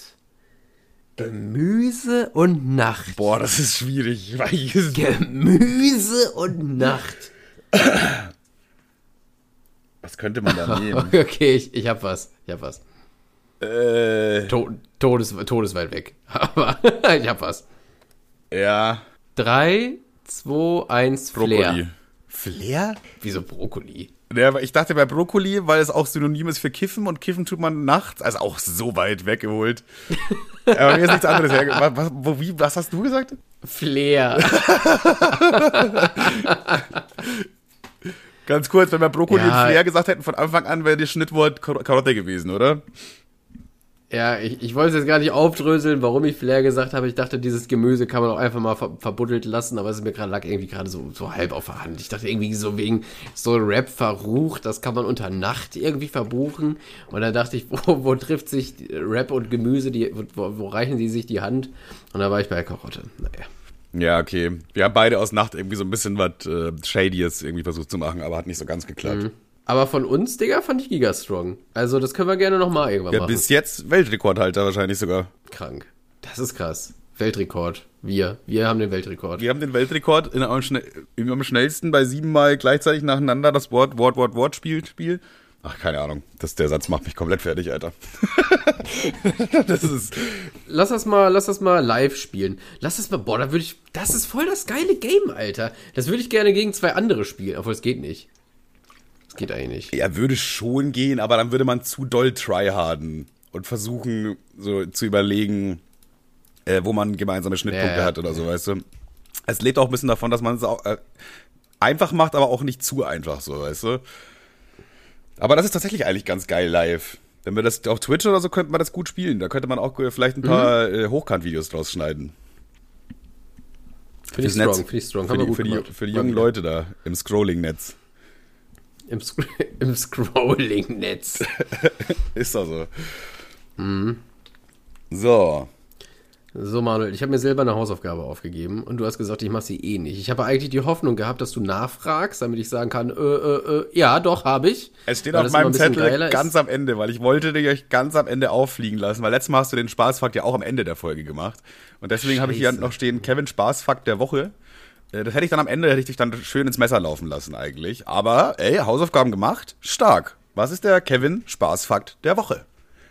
Gemüse und Nacht. Boah, das ist schwierig. Gemüse und Nacht. Was könnte man da nehmen? Okay, ich hab was. Todesweit weg. Aber ich hab was. Ja. 3, 2, 1, Brokkoli. Flair. Flair? Wieso Brokkoli? Ja, aber ich dachte bei Brokkoli, weil es auch synonym ist für Kiffen und Kiffen tut man nachts, also auch so weit weggeholt. Aber mir ist nichts anderes hergekommen. Was hast du gesagt? Flair. Ganz kurz, wenn wir Brokkoli und Flair gesagt hätten von Anfang an, wäre das Schnittwort Karotte gewesen, oder? Ja, ich wollte es jetzt gar nicht aufdröseln, warum ich Flair gesagt habe. Ich dachte, dieses Gemüse kann man auch einfach mal verbuddelt lassen, aber es ist mir lag irgendwie gerade so halb auf der Hand. Ich dachte irgendwie so wegen so Rap verrucht, das kann man unter Nacht irgendwie verbuchen. Und dann dachte ich, wo trifft sich Rap und Gemüse, wo reichen die sich die Hand? Und da war ich bei Karotte. Naja. Ja, okay. Wir haben beide aus Nacht irgendwie so ein bisschen was Shadyes irgendwie versucht zu machen, aber hat nicht so ganz geklappt. Aber von uns, Digga, fand ich Gigastrong. Also das können wir gerne nochmal irgendwann machen. Ja, bis jetzt Weltrekordhalter wahrscheinlich sogar. Krank. Das ist krass. Weltrekord. Wir haben den Weltrekord. Wir haben den Weltrekord am schnellsten bei 7 Mal gleichzeitig nacheinander das Wortspiel. Ach, keine Ahnung. Der Satz macht mich komplett fertig, Alter. Lass das mal live spielen. Das ist voll das geile Game, Alter. Das würde ich gerne gegen 2 andere spielen, obwohl es geht nicht. Das geht eigentlich nicht. Ja, würde schon gehen, aber dann würde man zu doll tryharden und versuchen, so zu überlegen, wo man gemeinsame Schnittpunkte hat oder so, weißt du. Es lebt auch ein bisschen davon, dass man es auch einfach macht, aber auch nicht zu einfach, so, weißt du. Aber das ist tatsächlich eigentlich ganz geil live. Wenn wir das auf Twitch oder so, könnte man das gut spielen. Da könnte man auch vielleicht ein paar Hochkant-Videos draus schneiden. Finde ich strong. Für die jungen Leute da im Scrolling-Netz. Im Scrolling-Netz. Ist doch so. So. So, Manuel, ich habe mir selber eine Hausaufgabe aufgegeben und du hast gesagt, ich mache sie eh nicht. Ich habe eigentlich die Hoffnung gehabt, dass du nachfragst, damit ich sagen kann, ja, doch, habe ich. Es steht auf meinem Zettel ganz am Ende, weil ich wollte euch ganz am Ende auffliegen lassen, weil letztes Mal hast du den Spaßfakt ja auch am Ende der Folge gemacht. Und deswegen habe ich hier noch stehen, Kevin Spaßfakt der Woche. Das hätte ich dich dann schön ins Messer laufen lassen eigentlich. Aber, Hausaufgaben gemacht, stark. Was ist der Kevin Spaßfakt der Woche?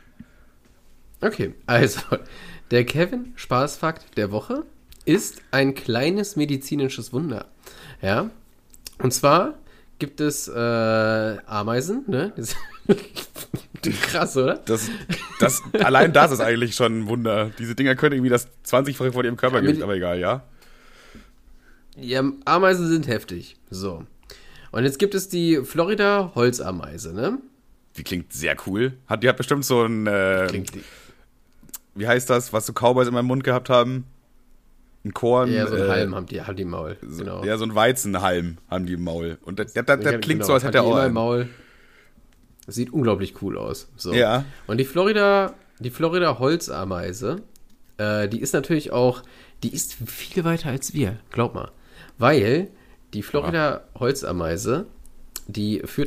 Okay, also... Der Kevin Spaßfakt der Woche ist ein kleines medizinisches Wunder. Ja, und zwar gibt es Ameisen, ne? Krass, oder? Allein das ist eigentlich schon ein Wunder. Diese Dinger können irgendwie das 20-fache von ihrem Körpergewicht, aber egal, ja. Ja, Ameisen sind heftig. So. Und jetzt gibt es die Florida Holzameise, ne? Die klingt sehr cool. Die hat bestimmt so ein wie heißt das, was so Cowboys immer im Mund gehabt haben? Ein Korn. Ja, so ein Halm haben die im Maul. Genau. Ja, so ein Weizenhalm haben die im Maul. Und das klingt so, als hätte er auch im Maul. Das sieht unglaublich cool aus. So. Ja. Und die Florida Holzameise, die ist natürlich auch, die ist viel weiter als wir, glaub mal. Weil die Florida Holzameise, die führt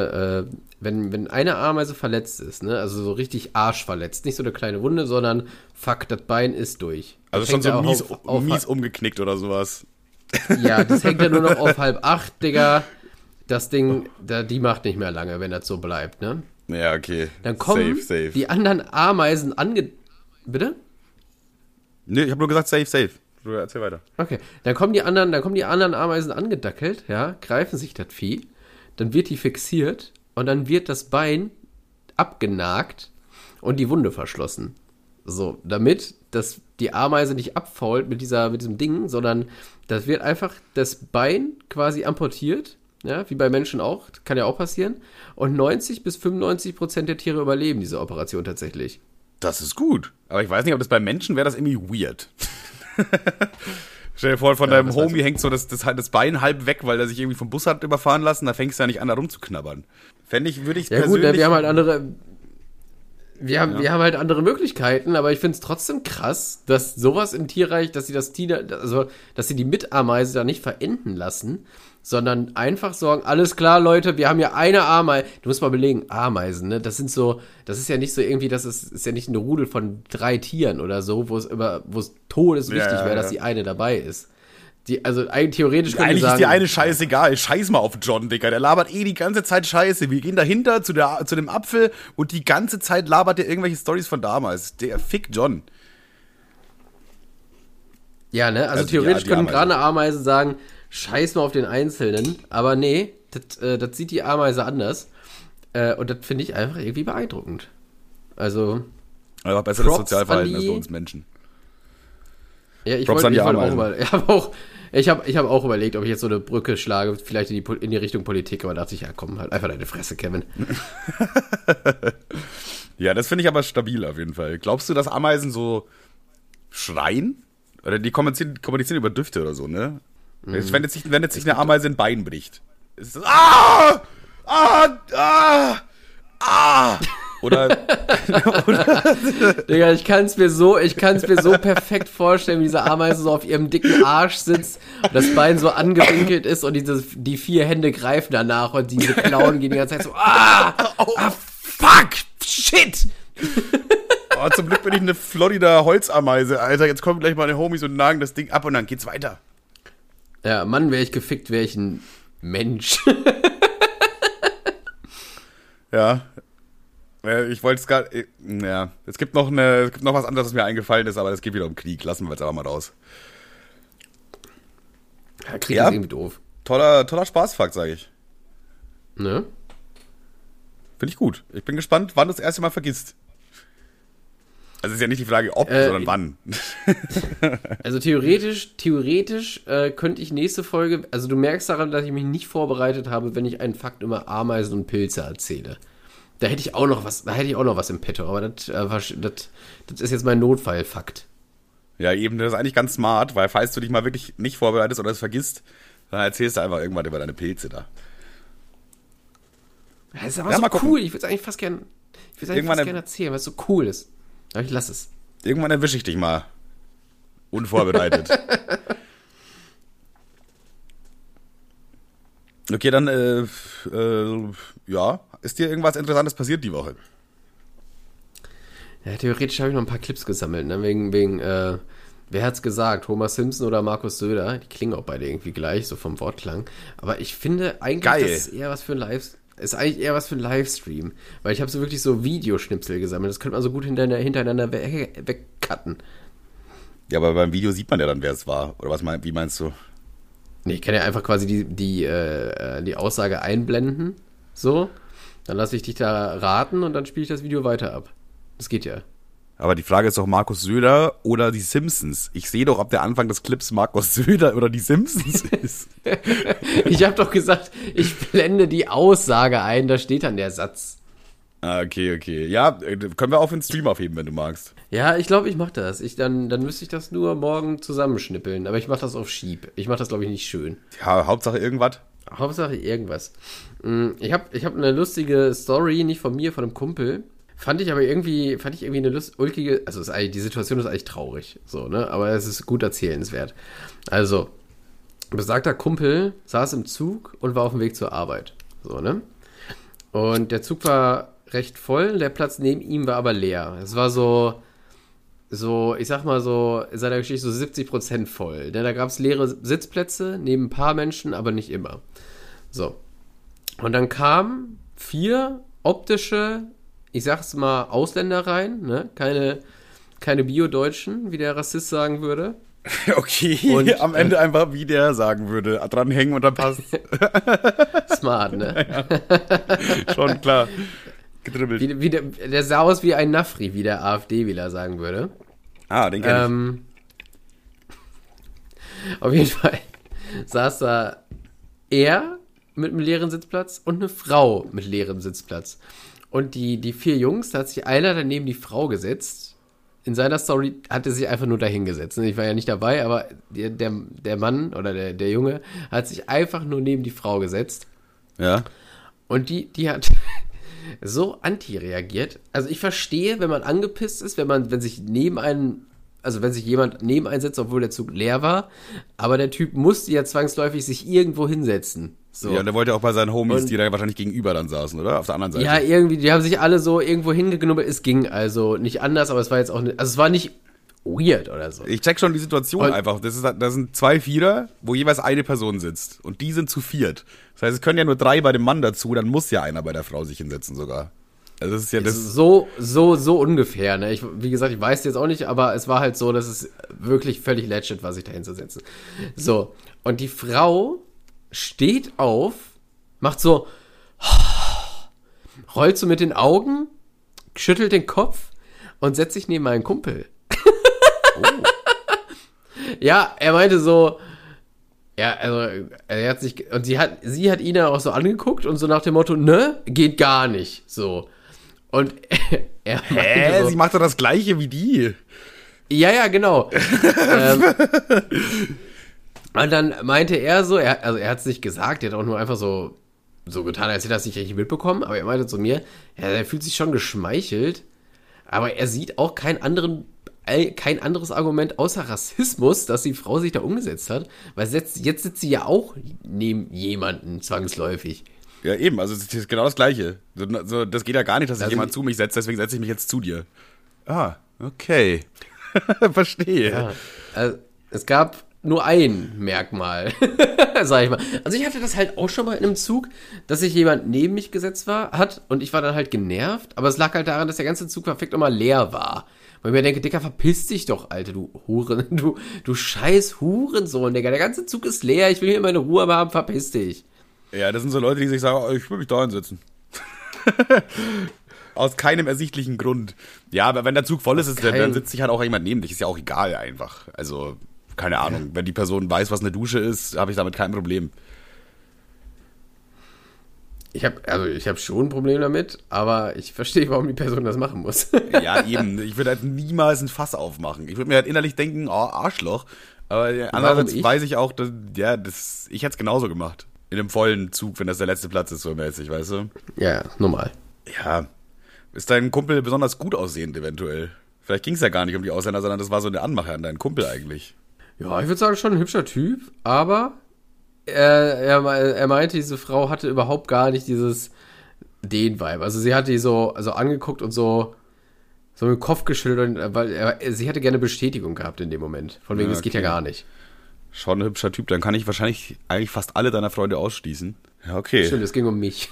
wenn eine Ameise verletzt ist, ne, also so richtig arschverletzt, nicht so eine kleine Wunde, sondern fuck, das Bein ist durch. Also schon so mies umgeknickt oder sowas. Ja, das hängt ja nur noch auf 7:30, Digga. Das Ding, die macht nicht mehr lange, wenn das so bleibt, ne? Ja, okay. Dann kommen safe. Die anderen Ameisen Bitte? Nee, ich habe nur gesagt safe. Du erzähl weiter. Okay, dann kommen die anderen Ameisen angedackelt, ja, greifen sich das Vieh, dann wird die fixiert und dann wird das Bein abgenagt und die Wunde verschlossen. So, damit die Ameise nicht abfault mit diesem Ding, sondern das wird einfach das Bein quasi amputiert, ja, wie bei Menschen auch, kann ja auch passieren. Und 90-95% der Tiere überleben diese Operation tatsächlich. Das ist gut. Aber ich weiß nicht, ob das bei Menschen wäre das irgendwie weird. Stell dir vor, von deinem Homie hängt so das Bein halb weg, weil er sich irgendwie vom Bus hat überfahren lassen, da fängst du ja nicht an, da rumzuknabbern. Würde ich ja persönlich... Ja gut, wir haben halt andere... Wir haben halt andere Möglichkeiten, aber ich finde es trotzdem krass, dass sowas im Tierreich, dass sie die Mitameise da nicht verenden lassen, sondern einfach sagen, alles klar, Leute, wir haben ja eine Ameise. Du musst mal belegen, Ameisen, ne? Das ist ja nicht so irgendwie, das ist ja nicht eine Rudel von 3 Tieren oder so, wo es todeswichtig wäre, dass die eine dabei ist. Eigentlich theoretisch können eigentlich sagen, ist die eine scheißegal. Scheiß mal auf John, Digga. Der labert die ganze Zeit Scheiße. Wir gehen dahinter zu dem Apfel und die ganze Zeit labert der irgendwelche Storys von damals. Der fick John. Ja, ne? Also theoretisch können gerade Ameisen sagen, scheiß mal auf den Einzelnen. Aber nee, das sieht die Ameise anders. Und das finde ich einfach irgendwie beeindruckend. Also. Aber besseres Props Sozialverhalten an als die- bei uns Menschen. Ja, ich Props wollte an die auch Ameisen. mal. Ich hab auch überlegt, ob ich jetzt so eine Brücke schlage, vielleicht in die Richtung Politik, aber dachte ich, ja komm, halt einfach deine Fresse, Kevin. Ja, das finde ich aber stabil auf jeden Fall. Glaubst du, dass Ameisen so schreien? Oder die kommunizieren über Düfte oder so, ne? Wenn jetzt sich eine Ameise ein Bein bricht. Ist das, ah! Ah! Ah! Ah! Oder Digga, ich kann's mir so perfekt vorstellen, wie diese Ameise so auf ihrem dicken Arsch sitzt und das Bein so angewinkelt ist und die 4 Hände greifen danach und diese Klauen gehen die ganze Zeit so, fuck, shit! oh, zum Glück bin ich eine Florida Holzameise, Alter. Jetzt kommen gleich meine Homies und nagen das Ding ab und dann geht's weiter. Ja, Mann, wäre ich gefickt, wäre ich ein Mensch. Ja. Ich wollte es gar. Ja. Es gibt noch was anderes, was mir eingefallen ist, aber es geht wieder um Krieg. Lassen wir jetzt aber mal raus. Ja, Krieg Ja. ist irgendwie doof. Toller Spaßfakt, sage ich. Ne? Finde ich gut. Ich bin gespannt, wann du das erste Mal vergisst. Also ist ja nicht die Frage, ob, sondern wann. Also theoretisch könnte ich nächste Folge, also du merkst daran, dass ich mich nicht vorbereitet habe, wenn ich einen Fakt über Ameisen und Pilze erzähle. Da hätte ich auch noch was im Petto, aber das ist jetzt mein Notfallfakt. Ja, eben, das ist eigentlich ganz smart, weil falls du dich mal wirklich nicht vorbereitest oder es vergisst, dann erzählst du einfach irgendwann über deine Pilze da. Das ist aber Ja, so mal gucken. cool, ich würde es eigentlich fast gerne erzählen, weil es so cool ist. Aber ich lasse es. Irgendwann erwische ich dich mal. Unvorbereitet. Okay, dann, ja. Ist dir irgendwas Interessantes passiert die Woche? Ja, theoretisch habe ich noch ein paar Clips gesammelt, ne? Wegen wer hat's gesagt? Homer Simpson oder Markus Söder? Die klingen auch beide irgendwie gleich, so vom Wortklang. Aber ich finde eigentlich, Geil. das ist eigentlich eher was für ein Livestream. Weil ich habe so wirklich so Videoschnipsel gesammelt. Das könnte man so gut hintereinander wegcutten. Ja, aber beim Video sieht man ja dann, wer es war. Oder wie meinst du? Nee, ich kann ja einfach quasi die Aussage einblenden. So. Dann lasse ich dich da raten und dann spiele ich das Video weiter ab. Das geht ja. Aber die Frage ist doch Markus Söder oder die Simpsons. Ich sehe doch, ob der Anfang des Clips Markus Söder oder die Simpsons ist. Ich habe doch gesagt, ich blende die Aussage ein, da steht dann der Satz. Ah, okay. Ja, können wir auf den Stream aufheben, wenn du magst. Ja, ich glaube, ich mache das. Dann müsste ich das nur morgen zusammenschnippeln. Aber ich mache das auf Schieb. Ich mache das, glaube ich, nicht schön. Ja, Hauptsache irgendwas. Hauptsache irgendwas. Ich hab eine lustige Story, nicht von mir, von einem Kumpel. Fand ich irgendwie eine ulkige, also die Situation ist eigentlich traurig, so, ne? Aber es ist gut erzählenswert. Also, besagter Kumpel saß im Zug und war auf dem Weg zur Arbeit, so, ne? Und der Zug war recht voll, der Platz neben ihm war aber leer. Es war so, ich sag mal so, in seiner Geschichte so 70% voll. Denn da gab es leere Sitzplätze neben ein paar Menschen, aber nicht immer. So. Und dann kamen 4 optische, ich sag's mal, Ausländer rein, ne? Keine Bio-Deutschen, wie der Rassist sagen würde. Okay, Und, am Ende einfach, wie der sagen würde, dranhängen und dann passt. Smart, ne? Ja. Schon klar. Gedribbelt. Wie der sah aus wie ein Nafri, wie der AfD-Wähler sagen würde. Ah, den kenn Auf jeden Fall saß da er mit einem leeren Sitzplatz und eine Frau mit leerem Sitzplatz. Und die 4 Jungs, da hat sich einer daneben die Frau gesetzt. In seiner Story hat er sich einfach nur dahingesetzt. Ich war ja nicht dabei, aber der Mann oder der Junge hat sich einfach nur neben die Frau gesetzt. ich. Ja. Und die hat so anti-reagiert. Also ich verstehe, wenn man angepisst ist, wenn sich jemand neben einen setzt, obwohl der Zug leer war. Aber der Typ musste ja zwangsläufig sich irgendwo hinsetzen. So. Ja, und der wollte auch bei seinen Homies, Und- die da wahrscheinlich gegenüber dann saßen, oder? Auf der anderen Seite. Ja, irgendwie, die haben sich alle so irgendwo hingeknubbelt. Es ging also nicht anders, aber es war jetzt auch nicht, also es war nicht weird oder so. Ich check schon die Situation Und- einfach. Das sind 2 Vierer, wo jeweils eine Person sitzt. Und die sind zu 4. Das heißt, es können ja nur 3 bei dem Mann dazu, dann muss ja einer bei der Frau sich hinsetzen sogar. Also das ist ja das. So ungefähr, ne? Wie gesagt, ich weiß jetzt auch nicht, aber es war halt so, dass es wirklich völlig legit war, sich da hinzusetzen. So. Und die Frau steht auf macht so, rollt so mit den Augen, schüttelt den Kopf und setzt sich neben meinen Kumpel. Oh. Ja, er meinte so, ja, also, er hat sich, und sie hat ihn dann auch so angeguckt und so nach dem Motto, ne, geht gar nicht, so. Und er meinte so, sie macht doch das Gleiche wie die. Ja, genau. Und dann meinte er so, er hat es nicht gesagt, er hat auch nur einfach so getan, als hätte er das nicht richtig mitbekommen, aber er meinte zu mir, ja, er fühlt sich schon geschmeichelt, aber er sieht auch kein anderes Argument außer Rassismus, dass die Frau sich da umgesetzt hat, weil jetzt sitzt sie ja auch neben jemanden zwangsläufig. Ja, eben, also das ist genau das Gleiche. So, das geht ja gar nicht, dass sich jemand zu mich setzt, deswegen setze ich mich jetzt zu dir. Ah, okay. Verstehe. Ja, also, es gab nur ein Merkmal, sag ich mal. Also ich hatte das halt auch schon mal in einem Zug, dass sich jemand neben mich gesetzt hat und ich war dann halt genervt, aber es lag halt daran, dass der ganze Zug perfekt immer leer war. Weil ich mir denke, Dicker, verpiss dich doch, Alter, du du scheiß Hurensohn, Digga, der ganze Zug ist leer, ich will hier meine Ruhe haben, verpiss dich. Ja, das sind so Leute, die sich sagen, oh, ich will mich da hinsetzen. Aus keinem ersichtlichen Grund. Ja, aber wenn der Zug voll ist, dann sitzt sich halt auch jemand neben dich. Ist ja auch egal einfach. Also, keine Ahnung. Wenn die Person weiß, was eine Dusche ist, habe ich damit kein Problem. Ich habe schon ein Problem damit, aber ich verstehe, warum die Person das machen muss. Ja, eben. Ich würde halt niemals ein Fass aufmachen. Ich würde mir halt innerlich denken, oh, Arschloch. Aber andererseits weiß ich auch, dass ich hätte es genauso gemacht. In einem vollen Zug, wenn das der letzte Platz ist, so mäßig, weißt du? Ja, normal. Ja. Ist dein Kumpel besonders gut aussehend eventuell? Vielleicht ging es ja gar nicht um die Ausländer, sondern das war so eine Anmache an deinen Kumpel eigentlich. Ja, ich würde sagen, schon ein hübscher Typ, aber er meinte, diese Frau hatte überhaupt gar nicht den Vibe. Also sie hat die so angeguckt und so mit dem Kopf geschüttelt, weil sie hätte gerne Bestätigung gehabt in dem Moment. Von wegen, das geht ja gar nicht. Schon ein hübscher Typ, dann kann ich wahrscheinlich eigentlich fast alle deiner Freunde ausschließen. Ja, okay. Stimmt, es ging um mich.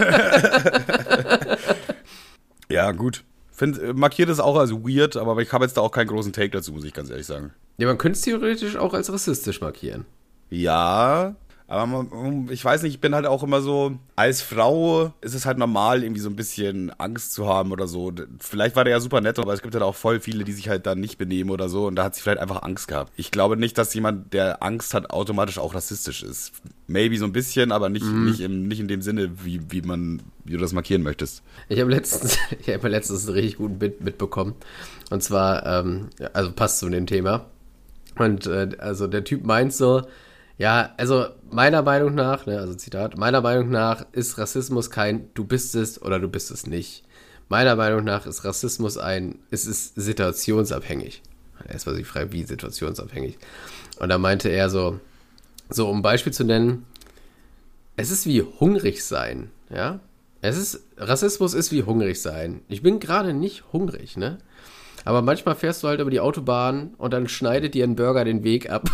Ja, gut. Markiert es auch als weird, aber ich habe jetzt da auch keinen großen Take dazu, muss ich ganz ehrlich sagen. Ja, man könnte es theoretisch auch als rassistisch markieren. Ja, aber ich weiß nicht, ich bin halt auch immer so, als Frau ist es halt normal, irgendwie so ein bisschen Angst zu haben oder so. Vielleicht war der ja super nett, aber es gibt halt auch voll viele, die sich halt dann nicht benehmen oder so und da hat sie vielleicht einfach Angst gehabt. Ich glaube nicht, dass jemand, der Angst hat, automatisch auch rassistisch ist. Maybe so ein bisschen, aber nicht in dem Sinne, wie du das markieren möchtest. Ich habe letztens einen richtig guten Bit mitbekommen. Und zwar, also passt zu dem Thema. Und also der Typ meint so, ja, also meiner Meinung nach, ne, also Zitat, meiner Meinung nach ist Rassismus kein du bist es oder du bist es nicht. Meiner Meinung nach ist Rassismus es ist situationsabhängig. Erstmal die Frage, wie situationsabhängig. Und da meinte er so um ein Beispiel zu nennen, es ist wie hungrig sein, ja? Rassismus ist wie hungrig sein. Ich bin gerade nicht hungrig, ne? Aber manchmal fährst du halt über die Autobahn und dann schneidet dir ein Burger den Weg ab.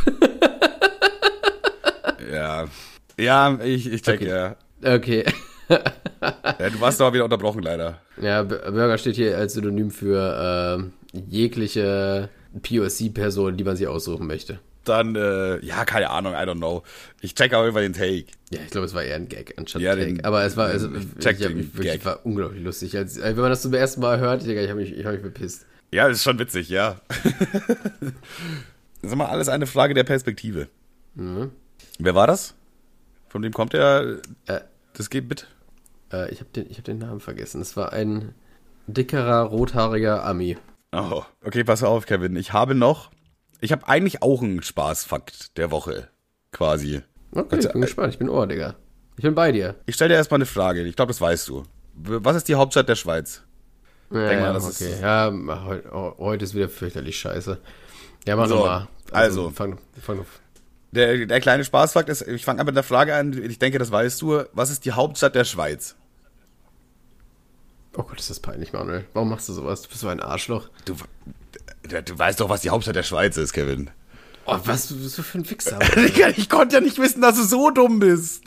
Ja, ich check, okay. Ja. Okay. Ja, du warst aber wieder unterbrochen, leider. Ja, Burger steht hier als Synonym für jegliche POC-Person, die man sich aussuchen möchte. Dann, ja, keine Ahnung, I don't know. Ich check aber über den Take. Ja, ich glaube, es war eher ein Gag anstatt ja, ein Take. Aber es war, war unglaublich lustig. Wenn man das zum ersten Mal hört, ich habe mich bepisst. Ja, das ist schon witzig, ja. Das ist immer alles eine Frage der Perspektive. Mhm. Wer war das? Von wem kommt der? Das geht mit. Ich hab den Namen vergessen. Es war ein dickerer, rothaariger Ami. Oh, okay, pass auf, Kevin. Ich habe eigentlich auch einen Spaßfakt der Woche, quasi. Okay, ich bin gespannt. Ich bin Ohr, Digga. Ich bin bei dir. Ich stelle dir erstmal eine Frage. Ich glaube, das weißt du. Was ist die Hauptstadt der Schweiz? Denk mal, das okay. Ist ja, heute ist wieder fürchterlich scheiße. Ja, mach mal. Also, fang auf. Der kleine Spaßfakt ist, ich fange an mit der Frage an, ich denke, das weißt du. Was ist die Hauptstadt der Schweiz? Oh Gott, ist das peinlich, Manuel. Warum machst du sowas? Du bist so ein Arschloch. Du weißt doch, was die Hauptstadt der Schweiz ist, Kevin. Oh, was bist du für ein Wichser? Ich konnte ja nicht wissen, dass du so dumm bist.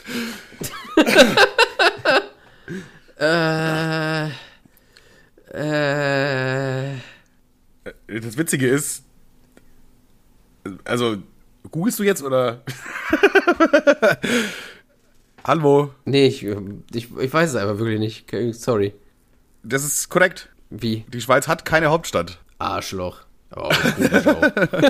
Das Witzige ist, also, googelst du jetzt oder? Hallo. Nee, ich weiß es einfach wirklich nicht. Sorry. Das ist korrekt. Wie? Die Schweiz hat keine Hauptstadt. Arschloch. Oh, Schau.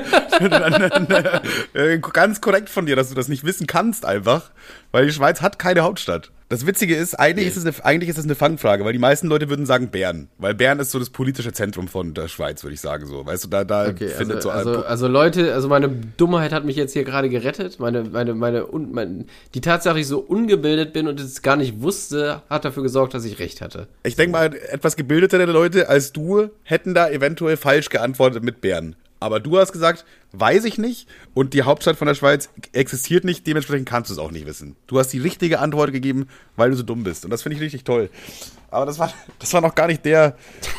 Ganz korrekt von dir, dass du das nicht wissen kannst einfach, weil die Schweiz hat keine Hauptstadt. Das Witzige ist, eigentlich ist es eine Fangfrage, weil die meisten Leute würden sagen Bern, weil Bern ist so das politische Zentrum von der Schweiz, würde ich sagen so. Weißt du, da Okay, findet also Leute, also meine Dummheit hat mich jetzt hier gerade gerettet. Die Tatsache, dass ich so ungebildet bin und es gar nicht wusste, hat dafür gesorgt, dass ich recht hatte. Ich denke mal, etwas gebildetere Leute als du hätten da eventuell falsch geantwortet mit Bern. Aber du hast gesagt, weiß ich nicht und die Hauptstadt von der Schweiz existiert nicht, dementsprechend kannst du es auch nicht wissen. Du hast die richtige Antwort gegeben, weil du so dumm bist und das finde ich richtig toll. Aber das war noch gar nicht der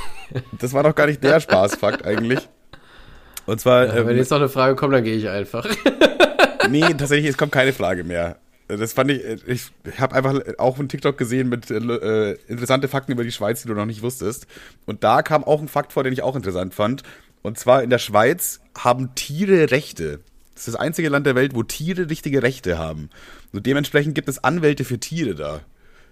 Spaßfakt eigentlich. Und zwar... wenn jetzt noch eine Frage kommt, dann gehe ich einfach. Nee, tatsächlich, es kommt keine Frage mehr. Das fand ich habe einfach auch einen TikTok gesehen mit interessante Fakten über die Schweiz, die du noch nicht wusstest. Und da kam auch ein Fakt vor, den ich auch interessant fand. Und zwar in der Schweiz haben Tiere Rechte. Das ist das einzige Land der Welt, wo Tiere richtige Rechte haben. So dementsprechend gibt es Anwälte für Tiere da.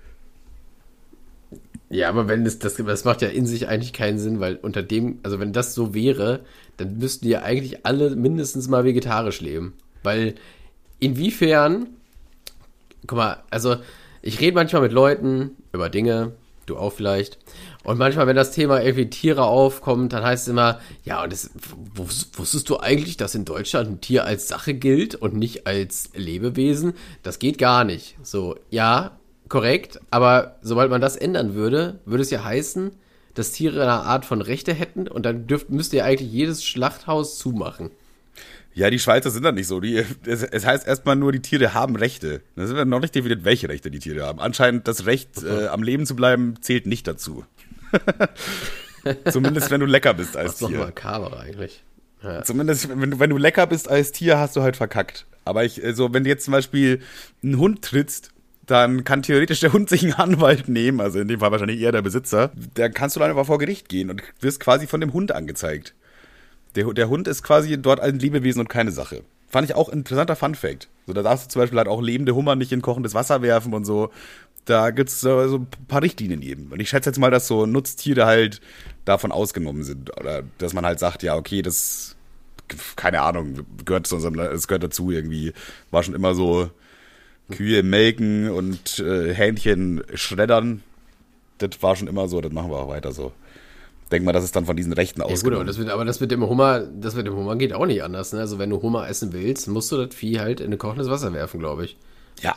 Ja, aber das macht ja in sich eigentlich keinen Sinn, weil also wenn das so wäre, dann müssten ja eigentlich alle mindestens mal vegetarisch leben. Weil inwiefern, guck mal, also ich rede manchmal mit Leuten über Dinge, du auch vielleicht, und manchmal, wenn das Thema irgendwie Tiere aufkommt, dann heißt es immer, ja, und wusstest du eigentlich, dass in Deutschland ein Tier als Sache gilt und nicht als Lebewesen? Das geht gar nicht. So, ja, korrekt, aber sobald man das ändern würde, würde es ja heißen, dass Tiere eine Art von Rechte hätten und dann müsste ja eigentlich jedes Schlachthaus zumachen. Ja, die Schweizer sind da nicht so. Es heißt erstmal nur, die Tiere haben Rechte. Das ist noch nicht definiert, welche Rechte die Tiere haben. Anscheinend das Recht, am Leben zu bleiben, zählt nicht dazu. Zumindest, wenn du lecker bist als Tier. Das ist doch makaber eigentlich. Ja. Zumindest, wenn du lecker bist als Tier, hast du halt verkackt. Aber wenn du jetzt zum Beispiel einen Hund trittst, dann kann theoretisch der Hund sich einen Anwalt nehmen, also in dem Fall wahrscheinlich eher der Besitzer. Dann kannst du dann einfach vor Gericht gehen und wirst quasi von dem Hund angezeigt. Der Hund ist quasi dort ein Lebewesen und keine Sache. Fand ich auch ein interessanter Funfact. So, da darfst du zum Beispiel halt auch lebende Hummer nicht in kochendes Wasser werfen und so. Da gibt's so ein paar Richtlinien eben. Und ich schätze jetzt mal, dass so Nutztiere halt davon ausgenommen sind. Oder dass man halt sagt, ja, okay, das, keine Ahnung, es gehört dazu irgendwie. War schon immer so Kühe melken und Hähnchen schreddern. Das war schon immer so, das machen wir auch weiter so. Denk mal, das ist dann von diesen Rechten ausgenommen. Ja gut, aber das mit dem Hummer geht auch nicht anders. Ne? Also wenn du Hummer essen willst, musst du das Vieh halt in ein kochendes Wasser werfen, glaube ich. Ja,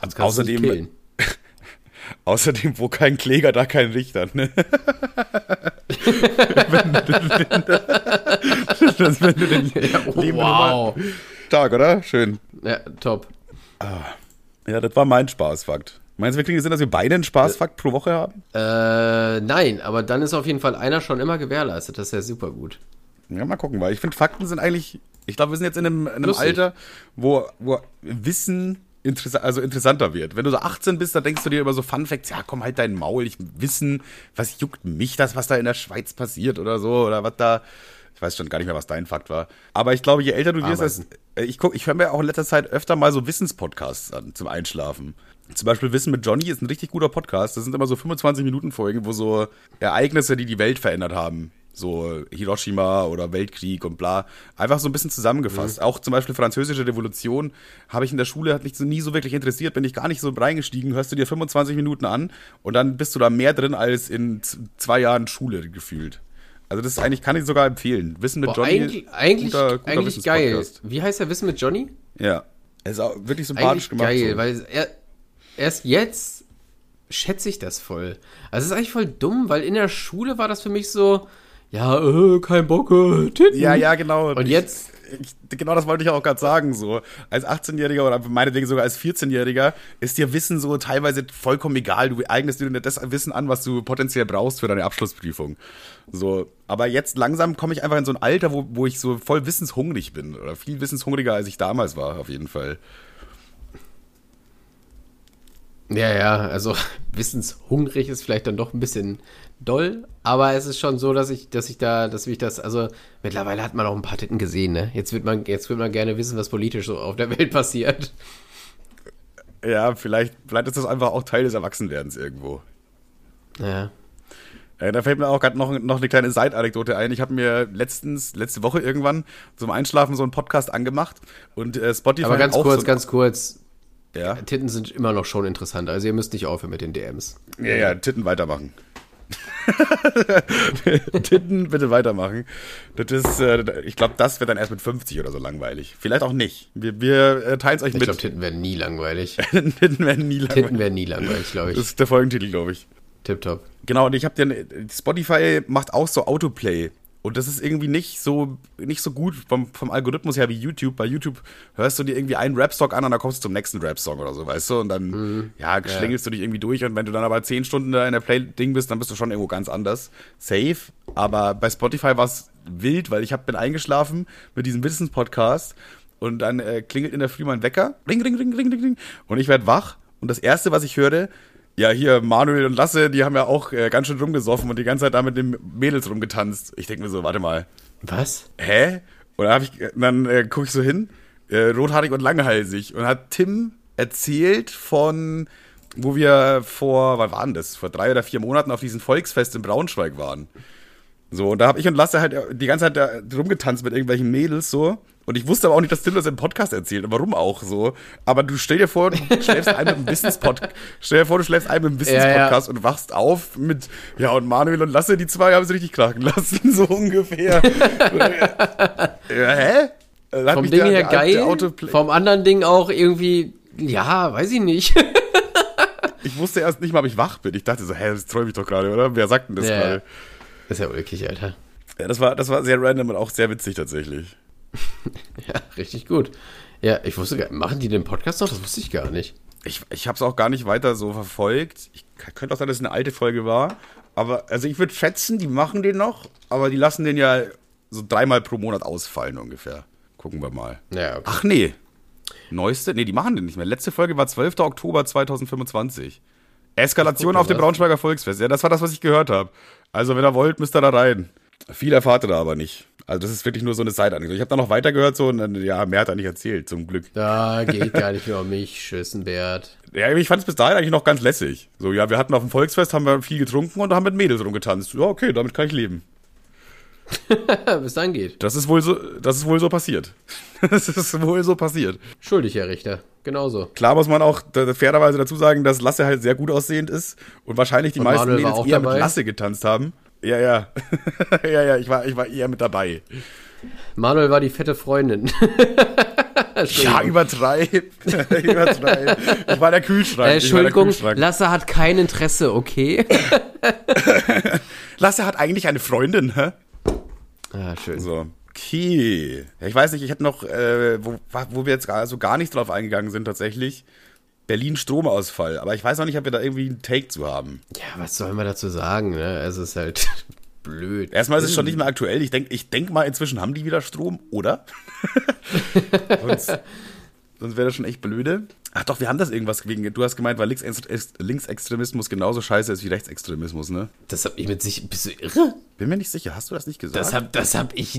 außerdem, wo kein Kläger, da kein Richter, ne? wenn du den wow. Stark, oder? Schön. Ja, top. Ja, das war mein Spaßfakt. Meinst du, wir kriegen Sinn, dass wir beide einen Spaßfakt pro Woche haben? Nein, aber dann ist auf jeden Fall einer schon immer gewährleistet. Das ist ja super gut. Ja, mal gucken, weil ich finde, Fakten sind eigentlich, ich glaube, wir sind jetzt in einem Alter, wo Wissen interessanter wird. Wenn du so 18 bist, dann denkst du dir über so Fun Facts, ja, komm, halt dein Maul, was juckt mich das, was da in der Schweiz passiert oder so, oder was da, ich weiß schon gar nicht mehr, was dein Fakt war. Aber ich glaube, je älter du wirst, ich höre mir auch in letzter Zeit öfter mal so Wissenspodcasts an, zum Einschlafen. Zum Beispiel Wissen mit Johnny ist ein richtig guter Podcast. Das sind immer so 25-Minuten-Folgen, wo so Ereignisse, die die Welt verändert haben, so Hiroshima oder Weltkrieg und bla, einfach so ein bisschen zusammengefasst. Auch zum Beispiel Französische Revolution habe ich in der Schule, hat mich so nie so wirklich interessiert, bin ich gar nicht so reingestiegen, hörst du dir 25 Minuten an und dann bist du da mehr drin als in 2 Jahren Schule gefühlt. Also das ist eigentlich, kann ich sogar empfehlen. Wissen mit Johnny, eigentlich geil. Wie heißt der Wissen mit Johnny? Ja, er ist auch wirklich sympathisch gemacht. Geil, so. Weil erst jetzt schätze ich das voll. Also es ist eigentlich voll dumm, weil in der Schule war das für mich so, ja, kein Bock, Titten. Ja, genau. Und jetzt... Genau das wollte ich auch gerade sagen, so. Als 18-Jähriger oder meinetwegen sogar als 14-Jähriger ist dir Wissen so teilweise vollkommen egal. Du eignest dir das Wissen an, was du potenziell brauchst für deine Abschlussprüfung. So. Aber jetzt langsam komme ich einfach in so ein Alter, wo ich so voll wissenshungrig bin. Oder viel wissenshungriger, als ich damals war, auf jeden Fall. Ja, also wissenshungrig ist vielleicht dann doch ein bisschen doll, aber es ist schon so, dass also mittlerweile hat man auch ein paar Titten gesehen, ne? Jetzt wird man gerne wissen, was politisch so auf der Welt passiert. Ja, vielleicht ist das einfach auch Teil des Erwachsenwerdens irgendwo. Ja. Da fällt mir auch gerade noch eine kleine Side-Anekdote ein. Ich habe mir letzte Woche irgendwann zum Einschlafen so einen Podcast angemacht und Spotify Aber ganz auch kurz. Ja? Titten sind immer noch schon interessant. Also ihr müsst nicht aufhören mit den DMs. Ja, Titten weitermachen. Titten bitte weitermachen. Das ist, ich glaube, das wird dann erst mit 50 oder so langweilig. Vielleicht auch nicht. Wir teilen es euch mit. Ich glaube, Titten werden nie langweilig. Titten werden nie langweilig, glaube ich. Das ist der Folgentitel, glaube ich. Tipptopp. Genau, und ich habe Spotify macht auch so Autoplay. Und das ist irgendwie nicht so gut vom Algorithmus her wie YouTube. Bei YouTube hörst du dir irgendwie einen Rap-Song an und dann kommst du zum nächsten Rap-Song oder so, weißt du? Und dann, schlängelst du dich irgendwie durch. Und wenn du dann aber 10 Stunden da in der Play-Ding bist, dann bist du schon irgendwo ganz anders. Safe. Aber bei Spotify war es wild, weil bin eingeschlafen mit diesem Wissens-Podcast. Und dann klingelt in der Früh mein Wecker. Ring, ring, ring, ring, ring, ring. Und ich werde wach. Und das Erste, was ich höre, ja, hier, Manuel und Lasse, die haben ja auch ganz schön rumgesoffen und die ganze Zeit da mit den Mädels rumgetanzt. Ich denke mir so, warte mal. Was? Hä? Und dann gucke ich so hin, rothaarig und langhalsig. Und hat Tim erzählt von, wo wir wann war denn das? Vor 3 oder 4 Monaten auf diesem Volksfest in Braunschweig waren. So, und da habe ich und Lasse halt die ganze Zeit da rumgetanzt mit irgendwelchen Mädels so. Und ich wusste aber auch nicht, dass Tim das im Podcast erzählt. Warum auch so? Aber du stell dir vor, du schläfst ein mit einem Wissenspodcast und wachst auf mit, ja, und Manuel und Lasse, die zwei haben es richtig krachen lassen, so ungefähr. Hä? Vom Ding her geil, vom anderen Ding auch irgendwie, ja, weiß ich nicht. Ich wusste erst nicht mal, ob ich wach bin. Ich dachte so, das träume ich doch gerade, oder? Wer sagt denn das gerade? Das ist ja ulkig, Alter. Ja, das war sehr random und auch sehr witzig tatsächlich. Ja, richtig gut. Ja, ich wusste gar nicht, machen die den Podcast noch? Das wusste ich gar nicht. Ich habe es auch gar nicht weiter so verfolgt. Könnte auch sein, dass es eine alte Folge war. Aber, also ich würde schätzen, die machen den noch, aber die lassen den ja so 3-mal pro Monat ausfallen ungefähr. Gucken wir mal. Ja, okay. Ach nee. Neueste? Nee, die machen den nicht mehr. Letzte Folge war 12. Oktober 2025. Eskalation auf dem Braunschweiger Volksfest. Ja, das war das, was ich gehört habe. Also, wenn ihr wollt, müsst ihr da rein. Viel erfahrt ihr da aber nicht. Also das ist wirklich nur so eine Side-Anekdote. Ich habe da noch weitergehört so und dann, ja, mehr hat er nicht erzählt, zum Glück. Da geht gar nicht mehr um mich, Schüssenbert. Ja, ich fand es bis dahin eigentlich noch ganz lässig. So, ja, wir hatten auf dem Volksfest, haben wir viel getrunken und haben mit Mädels rumgetanzt. Ja, okay, damit kann ich leben. Bis dann geht. Das ist wohl so passiert. Das ist wohl so passiert. Schuldig, Herr Richter. Genauso. Klar muss man auch fairerweise dazu sagen, dass Lasse halt sehr gut aussehend ist und wahrscheinlich die meisten Manuel Mädels eher mit Lasse getanzt haben. Ja. Ja, ich war eher mit dabei. Manuel war die fette Freundin. Ja, übertreib. Ich war der Kühlschrank. Entschuldigung, Lasse hat kein Interesse, okay? Lasse hat eigentlich eine Freundin, hä? Ah, schön. So. Okay. Ja, ich weiß nicht, ich hätte noch, wo wir jetzt also gar nicht drauf eingegangen sind tatsächlich, Berlin Stromausfall. Aber ich weiß noch nicht, ob wir da irgendwie einen Take zu haben. Ja, was sollen wir dazu sagen, ne? Es ist halt blöd. Erstmal ist es schon nicht mehr aktuell. Ich denk mal, inzwischen haben die wieder Strom, oder? Sonst wäre das schon echt blöde. Ach doch, wir haben das irgendwas wegen, du hast gemeint, weil Linksextremismus genauso scheiße ist wie Rechtsextremismus, ne? Das hab ich mit sich, bist du irre? Bin mir nicht sicher, hast du das nicht gesagt? Das hab ich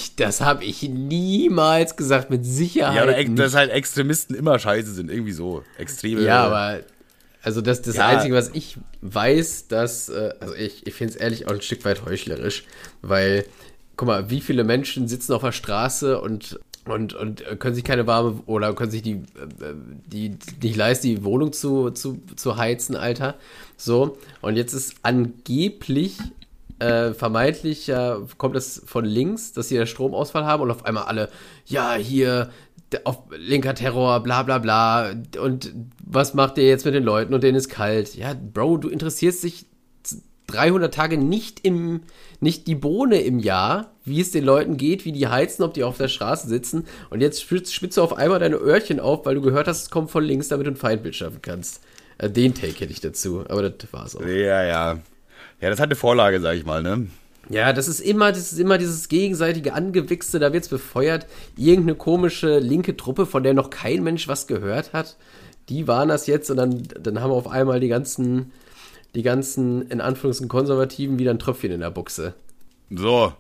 niemals gesagt, mit Sicherheit ja, oder nicht. Dass halt Extremisten immer scheiße sind, irgendwie so. Extreme. Ja, aber, also das Einzige, was ich weiß, dass, also ich finde es ehrlich auch ein Stück weit heuchlerisch, weil, guck mal, wie viele Menschen sitzen auf der Straße und können sich keine warme oder können sich die nicht leisten, die Wohnung zu heizen, Alter. So, und jetzt ist angeblich vermeintlich kommt es von links, dass sie einen Stromausfall haben und auf einmal alle, ja, hier auf linker Terror, bla bla bla, und was macht ihr jetzt mit den Leuten und denen ist kalt? Ja, Bro, du interessierst dich 300 Tage nicht die Bohne im Jahr, wie es den Leuten geht, wie die heizen, ob die auf der Straße sitzen, und jetzt spitzt du auf einmal deine Öhrchen auf, weil du gehört hast, es kommt von links, damit du ein Feindbild schaffen kannst. Den Take hätte ich dazu, aber das war's auch. Ja, das hat eine Vorlage, sag ich mal, ne? Ja, das ist immer dieses gegenseitige Angewichse, da wird's befeuert. Irgendeine komische linke Truppe, von der noch kein Mensch was gehört hat, die waren das jetzt, und dann haben wir auf einmal die ganzen, in Anführungszeichen, Konservativen wieder ein Tröpfchen in der Buchse. So,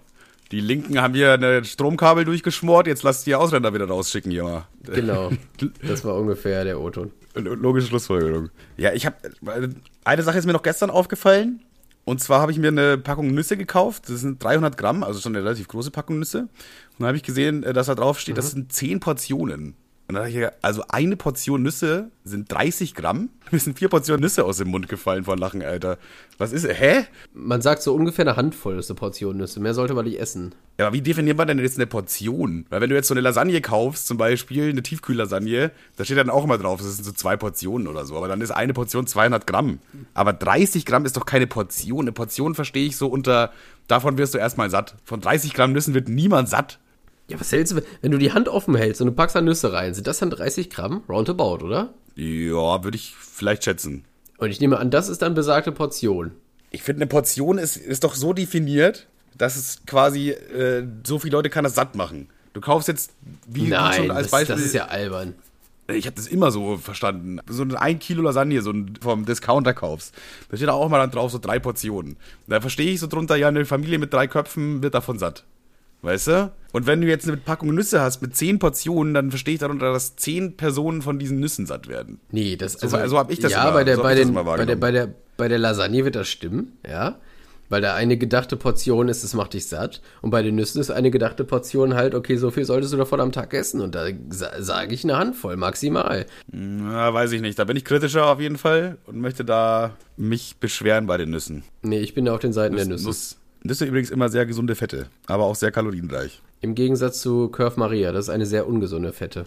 Die Linken haben hier eine Stromkabel durchgeschmort, jetzt lasst die Ausländer wieder rausschicken hier mal. Genau, das war ungefähr der O-Ton. Logische Schlussfolgerung. Ja, eine Sache ist mir noch gestern aufgefallen. Und zwar habe ich mir eine Packung Nüsse gekauft. Das sind 300 Gramm, also schon eine relativ große Packung Nüsse. Und dann habe ich gesehen, dass da drauf steht, das sind 10 Portionen. Und dann dachte ich, also eine Portion Nüsse sind 30 Gramm. Mir sind 4 Portionen Nüsse aus dem Mund gefallen vor Lachen, Alter. Was ist, hä? Man sagt so ungefähr eine Handvoll ist eine Portion Nüsse. Mehr sollte man nicht essen. Ja, aber wie definiert man denn jetzt eine Portion? Weil wenn du jetzt so eine Lasagne kaufst, zum Beispiel eine Tiefkühllasagne, da steht dann auch immer drauf, das sind so 2 Portionen oder so. Aber dann ist eine Portion 200 Gramm. Aber 30 Gramm ist doch keine Portion. Eine Portion verstehe ich so unter, davon wirst du erstmal satt. Von 30 Gramm Nüssen wird niemand satt. Ja, was hältst du, wenn du die Hand offen hältst und du packst da Nüsse rein, sind das dann 30 Gramm? Roundabout, oder? Ja, würde ich vielleicht schätzen. Und ich nehme an, das ist dann besagte Portion. Ich finde, eine Portion ist doch so definiert, dass es quasi, so viele Leute kann das satt machen. Du kaufst jetzt, wie schon als Beispiel. Das ist ja albern. Ich habe das immer so verstanden. So ein 1 Kilo Lasagne, so vom Discounter kaufst. Da steht da auch mal dann drauf, so 3 Portionen. Da verstehe ich so drunter, ja, eine Familie mit 3 Köpfen wird davon satt. Weißt du? Und wenn du jetzt eine Packung Nüsse hast mit 10 Portionen, dann verstehe ich darunter, dass 10 Personen von diesen Nüssen satt werden. Nee, das so habe ich das ja, immer bei der Lasagne wird das stimmen, ja. Weil da eine gedachte Portion ist, das macht dich satt. Und bei den Nüssen ist eine gedachte Portion halt, okay, so viel solltest du davon am Tag essen. Und da sage ich eine Handvoll, maximal. Na, weiß ich nicht. Da bin ich kritischer auf jeden Fall und möchte da mich beschweren bei den Nüssen. Nee, ich bin da auf den Seiten der Nüsse. Nüsse übrigens immer sehr gesunde Fette, aber auch sehr kalorienreich. Im Gegensatz zu Curve Maria, das ist eine sehr ungesunde Fette.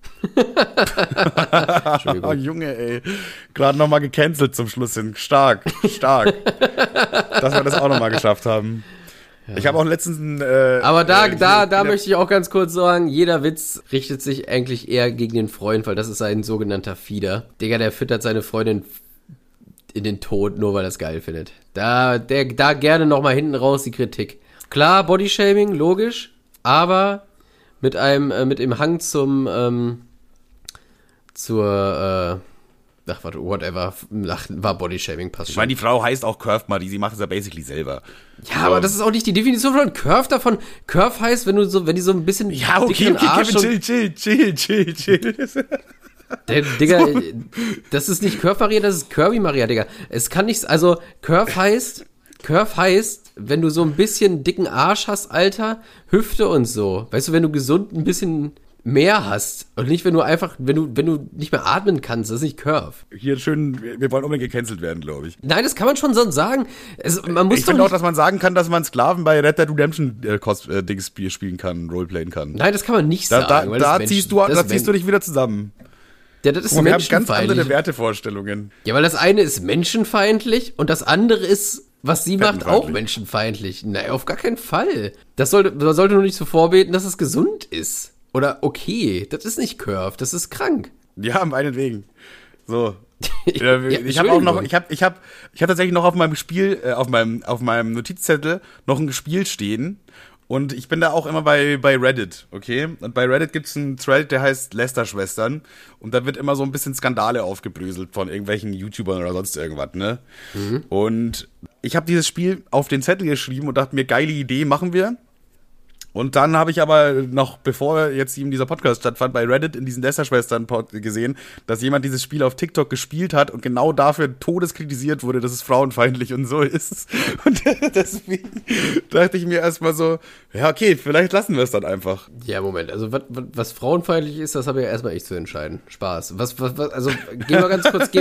Oh, Junge, ey. Gerade nochmal gecancelt zum Schluss hin. Stark. Dass wir das auch nochmal geschafft haben. Ja. Ich habe auch letztens aber da möchte ich auch ganz kurz sagen, jeder Witz richtet sich eigentlich eher gegen den Freund, weil das ist ein sogenannter Fieder. Digga, der füttert seine Freundin in den Tod, nur weil er es geil findet. Da gerne nochmal hinten raus die Kritik. Klar, Bodyshaming, logisch, aber mit dem Hang war Bodyshaming, passt schon. Ich meine, die Frau heißt auch Curve Marie, sie macht es ja basically selber. Ja, aber das ist auch nicht die Definition von Curve davon. Curve heißt, wenn die so ein bisschen ja, okay, Kevin, chill. Digga, das ist nicht Curve Maria, das ist Curvy Maria, Digga. Es kann nichts, also Curve heißt, wenn du so ein bisschen dicken Arsch hast, Alter, Hüfte und so. Weißt du, wenn du gesund ein bisschen mehr hast und nicht, wenn du nicht mehr atmen kannst, das ist nicht Curve. Hier schön, wir wollen unbedingt gecancelt werden, glaube ich. Nein, das kann man schon so sagen. Man muss ich finde auch, dass man sagen kann, dass man Sklaven bei Red Dead Redemption Dings spielen kann, Roleplayen kann. Nein, das kann man nicht sagen. Da ziehst du dich wieder zusammen. Ja, das ist wir haben ganz andere Wertevorstellungen. Ja, weil das eine ist menschenfeindlich und das andere ist, was sie macht, auch menschenfeindlich. Nein, auf gar keinen Fall. Man sollte nur nicht so vorbeten, dass es gesund ist. Oder okay, das ist nicht Curve, das ist krank. Ja, meinetwegen. So. Ich habe tatsächlich noch auf meinem Spiel, auf meinem Notizzettel noch ein Spiel stehen. Und ich bin da auch immer bei Reddit, okay? Und bei Reddit gibt's einen Thread, der heißt Lester-Schwestern. Und da wird immer so ein bisschen Skandale aufgebröselt von irgendwelchen YouTubern oder sonst irgendwas, ne? Mhm. Und ich habe dieses Spiel auf den Zettel geschrieben und dachte mir, geile Idee, machen wir. Und dann habe ich aber noch, bevor jetzt eben dieser Podcast stattfand, bei Reddit in diesen Lester-Schwestern-Pod gesehen, dass jemand dieses Spiel auf TikTok gespielt hat und genau dafür todeskritisiert wurde, dass es frauenfeindlich und so ist. Und deswegen dachte ich mir erstmal so, ja okay, vielleicht lassen wir es dann einfach. Ja, Moment, also was frauenfeindlich ist, das habe ja erstmal ich zu entscheiden. Spaß. Also geh mal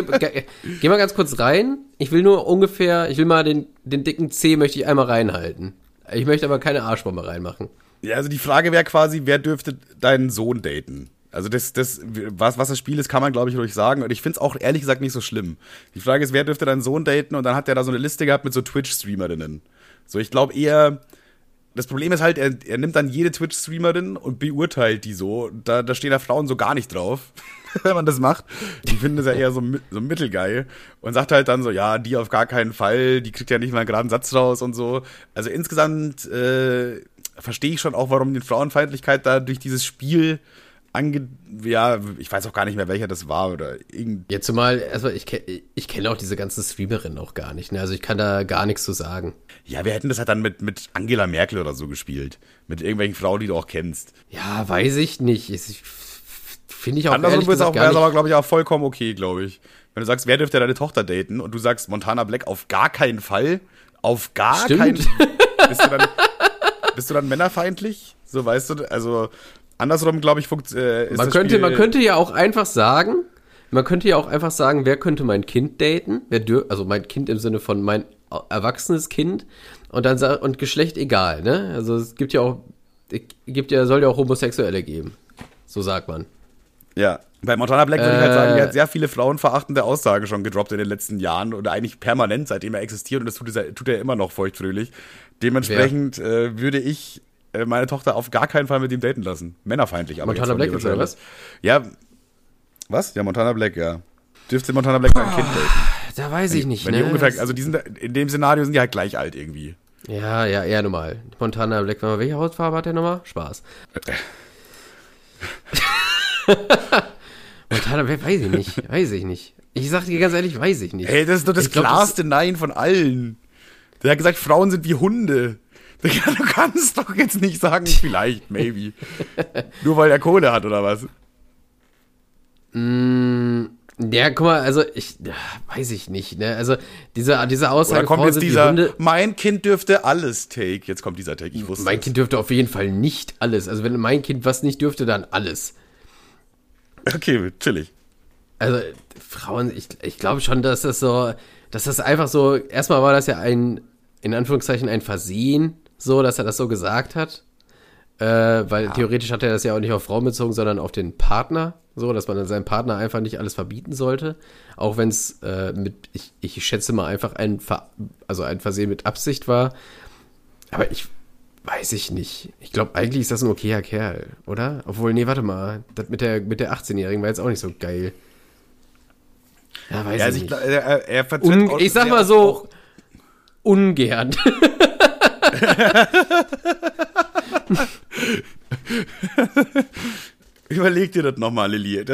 ganz kurz rein. Ich will mal den dicken C möchte ich einmal reinhalten. Ich möchte aber keine Arschbombe reinmachen. Ja, also die Frage wäre quasi, wer dürfte deinen Sohn daten? Also was das Spiel ist, kann man, glaube ich, ruhig sagen. Und ich finde es auch ehrlich gesagt nicht so schlimm. Die Frage ist, wer dürfte deinen Sohn daten? Und dann hat der da so eine Liste gehabt mit so Twitch-Streamerinnen. So, ich glaube eher, das Problem ist halt, er nimmt dann jede Twitch-Streamerin und beurteilt die so. Da stehen da Frauen so gar nicht drauf, wenn man das macht. Die finden das ja eher so mittelgeil. Und sagt halt dann so, ja, die auf gar keinen Fall, die kriegt ja nicht mal einen geraden Satz raus und so. Also insgesamt verstehe ich schon auch, warum die Frauenfeindlichkeit da durch dieses Spiel ja, ich weiß auch gar nicht mehr, welcher das war oder Ja, zumal, also ich kenne auch diese ganzen Streamerinnen auch gar nicht, ne? Also ich kann da gar nichts zu sagen. Ja, wir hätten das halt dann mit Angela Merkel oder so gespielt. Mit irgendwelchen Frauen, die du auch kennst. Ja, weiß ich nicht. Finde ich auch andersrum ehrlich gesagt wäre es gar aber, nicht. glaube ich, auch vollkommen okay, glaube ich. Wenn du sagst, wer dürfte deine Tochter daten und du sagst Montana Black auf gar keinen Fall, auf gar Stimmt. keinen bist du dann männerfeindlich? So, weißt du, also andersrum, glaube ich, ist Man das Spiel, könnte ja auch einfach sagen, wer könnte mein Kind daten? Also mein Kind im Sinne von mein erwachsenes Kind und dann und Geschlecht egal, ne? Also es soll ja auch Homosexuelle geben. So sagt man. Ja, bei Montana Black würde ich halt sagen, er hat sehr viele frauenverachtende Aussagen schon gedroppt in den letzten Jahren oder eigentlich permanent, seitdem er existiert und das tut er immer noch feuchtfröhlich. Dementsprechend würde ich meine Tochter auf gar keinen Fall mit ihm daten lassen. Männerfeindlich. Aber Montana Black jetzt, oder was? Ja, was? Ja, Montana Black, ja. Dürfte Montana Black sein Kind daten? Da weiß ich nicht, Wenn die ungefähr, also die sind, in dem Szenario sind die halt gleich alt irgendwie. Ja, eher normal. Montana Black, welche Hautfarbe hat der nochmal? Spaß. Montana Black, weiß ich nicht. Ich sag dir ganz ehrlich, weiß ich nicht. Ey, das ist doch das klarste Nein von allen. Der hat gesagt, Frauen sind wie Hunde. Du kannst doch jetzt nicht sagen, vielleicht, maybe. Nur weil er Kohle hat, oder was? Ja, guck mal, also weiß ich nicht, ne? Also diese Aussage, oder kommt Frauen jetzt sind wie dieser, Hunde. Mein Kind dürfte alles Take. Jetzt kommt dieser Take, ich wusste Mein Kind dürfte auf jeden Fall nicht alles. Also wenn mein Kind was nicht dürfte, dann alles. Okay, chillig. Also Frauen, ich glaube schon, dass das einfach so, erstmal war das ja in Anführungszeichen ein Versehen, so, dass er das so gesagt hat. Weil theoretisch hat er das ja auch nicht auf Frauen bezogen, sondern auf den Partner. So, dass man dann seinem Partner einfach nicht alles verbieten sollte. Auch wenn es ich schätze mal einfach ein Versehen mit Absicht war. Aber weiß ich nicht. Ich glaube, eigentlich ist das ein okayer Kerl, oder? Obwohl, nee, warte mal. Das mit der 18-Jährigen war jetzt auch nicht so geil. Ja, weiß ich nicht. Er vertritt ich sag mal so, ungern. Überleg dir das nochmal, Lilly.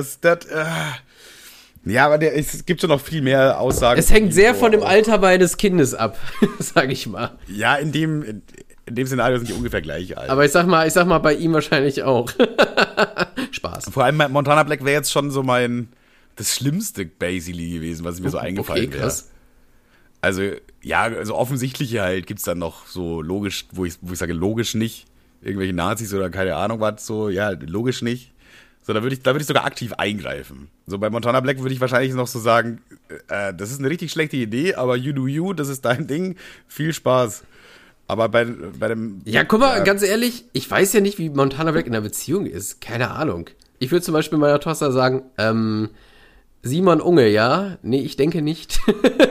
Ja, aber es gibt schon noch viel mehr Aussagen. Es hängt sehr von dem Alter meines Kindes ab, sag ich mal. Ja, in dem Szenario sind die ungefähr gleich alt. Aber ich sag mal, bei ihm wahrscheinlich auch. Spaß. Vor allem Montana Black wäre jetzt schon so das Schlimmste basically gewesen, was mir so eingefallen wäre. Also, ja, also offensichtliche halt gibt's dann noch so logisch, wo ich sage logisch nicht. Irgendwelche Nazis oder keine Ahnung was, so, ja, logisch nicht. So, da würde ich sogar aktiv eingreifen. So, bei Montana Black würde ich wahrscheinlich noch so sagen, das ist eine richtig schlechte Idee, aber you do you, das ist dein Ding, viel Spaß. Aber bei dem... Ja, guck mal, ganz ehrlich, ich weiß ja nicht, wie Montana Black in einer Beziehung ist. Keine Ahnung. Ich würde zum Beispiel meiner Tochter sagen, Simon Unge, ja? Nee, ich denke nicht.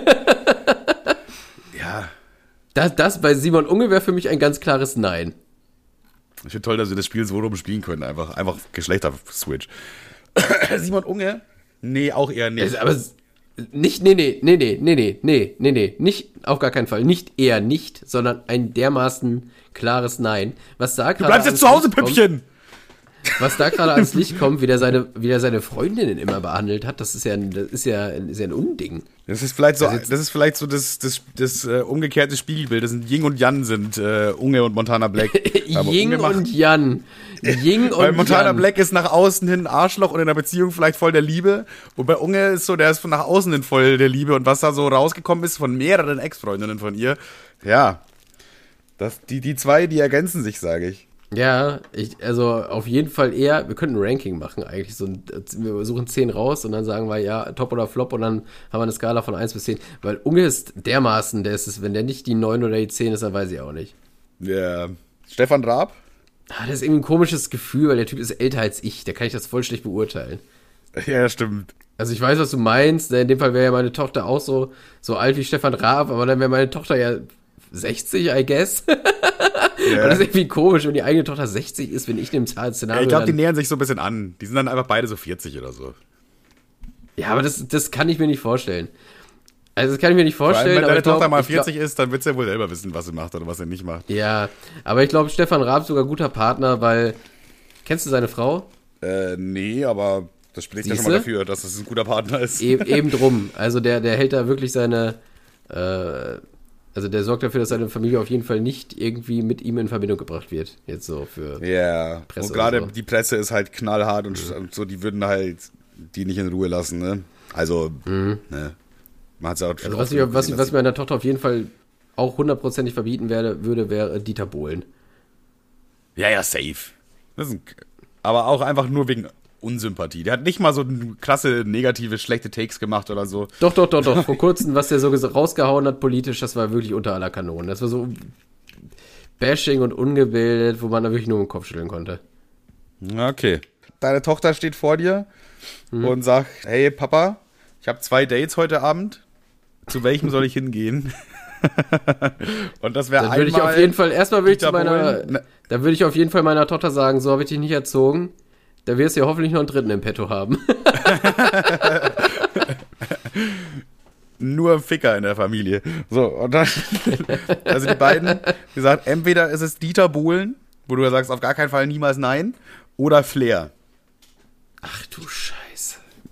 Ja. Das bei Simon Unge wäre für mich ein ganz klares Nein. Ich finde toll, dass wir das Spiel so rum spielen können. Einfach Geschlechter-Switch. Simon Unge? Nee, auch eher nicht. Aber nicht, nee, nicht, auf gar keinen Fall. Nicht eher nicht, sondern ein dermaßen klares Nein. Was da gerade du bleibst jetzt zu Hause, Püppchen! Was da gerade ans Licht kommt, wie der seine Freundinnen immer behandelt hat, das ist ja ein Unding. Das ist vielleicht so das umgekehrte Spiegelbild. Das sind Ying und Yang sind Unge und Montana Black. Ying und Yang. Weil Montana Black ist nach außen hin ein Arschloch und in der Beziehung vielleicht voll der Liebe. Und bei Unge ist so, der ist von nach außen hin voll der Liebe. Und was da so rausgekommen ist von mehreren Ex-Freundinnen von ihr, ja, die zwei, die ergänzen sich, sage ich. Ja, also auf jeden Fall eher, wir könnten ein Ranking machen eigentlich, wir suchen 10 raus und dann sagen wir, ja, Top oder Flop und dann haben wir eine Skala von 1 bis 10, weil Unge ist dermaßen, wenn der nicht die 9 oder die 10 ist, dann weiß ich auch nicht. Ja, Stefan Raab? Das ist irgendwie ein komisches Gefühl, weil der Typ ist älter als ich, da kann ich das voll schlecht beurteilen. Ja, stimmt. Also ich weiß, was du meinst, in dem Fall wäre ja meine Tochter auch so alt wie Stefan Raab, aber dann wäre meine Tochter ja 60, I guess. Yeah. Und das ist irgendwie komisch, wenn die eigene Tochter 60 ist, wenn ich in dem Szenario. Ich glaube, die nähern sich so ein bisschen an. Die sind dann einfach beide so 40 oder so. Ja, aber das kann ich mir nicht vorstellen. Also das kann ich mir nicht vorstellen. Wenn deine Tochter mal 40 ist, dann wird sie ja wohl selber wissen, was sie macht oder was sie nicht macht. Ja, aber ich glaube, Stefan Raab ist sogar guter Partner, weil, kennst du seine Frau? Nee, aber das spricht ja schon mal dafür, dass das ein guter Partner ist. Eben drum. Also der hält da wirklich seine, also der sorgt dafür, dass seine Familie auf jeden Fall nicht irgendwie mit ihm in Verbindung gebracht wird. Jetzt so für Presse. Und gerade die Presse ist halt knallhart und so, die würden halt die nicht in Ruhe lassen, ne? Also, ne? Man hat's ja auch also was ich meiner Tochter auf jeden Fall auch 100%ig verbieten würde, wäre Dieter Bohlen. Ja, safe. Aber auch einfach nur wegen Unsympathie. Der hat nicht mal so krasse, negative, schlechte Takes gemacht oder so. Doch. Vor kurzem, was der so rausgehauen hat politisch, das war wirklich unter aller Kanonen. Das war so Bashing und ungebildet, wo man da wirklich nur den Kopf schütteln konnte. Okay. Deine Tochter steht vor dir und sagt, hey Papa, ich habe 2 Dates heute Abend. Zu welchem soll ich hingehen? Und das wäre einmal. Würde ich auf jeden Fall, erstmal würde ich auf jeden Fall meiner Tochter sagen, so habe ich dich nicht erzogen. Da wirst du ja hoffentlich noch einen dritten im Petto haben. Nur Ficker in der Familie. So, und dann, also die beiden, gesagt, entweder ist es Dieter Bohlen, wo du sagst, auf gar keinen Fall niemals nein, oder Flair. Ach du Scheiße.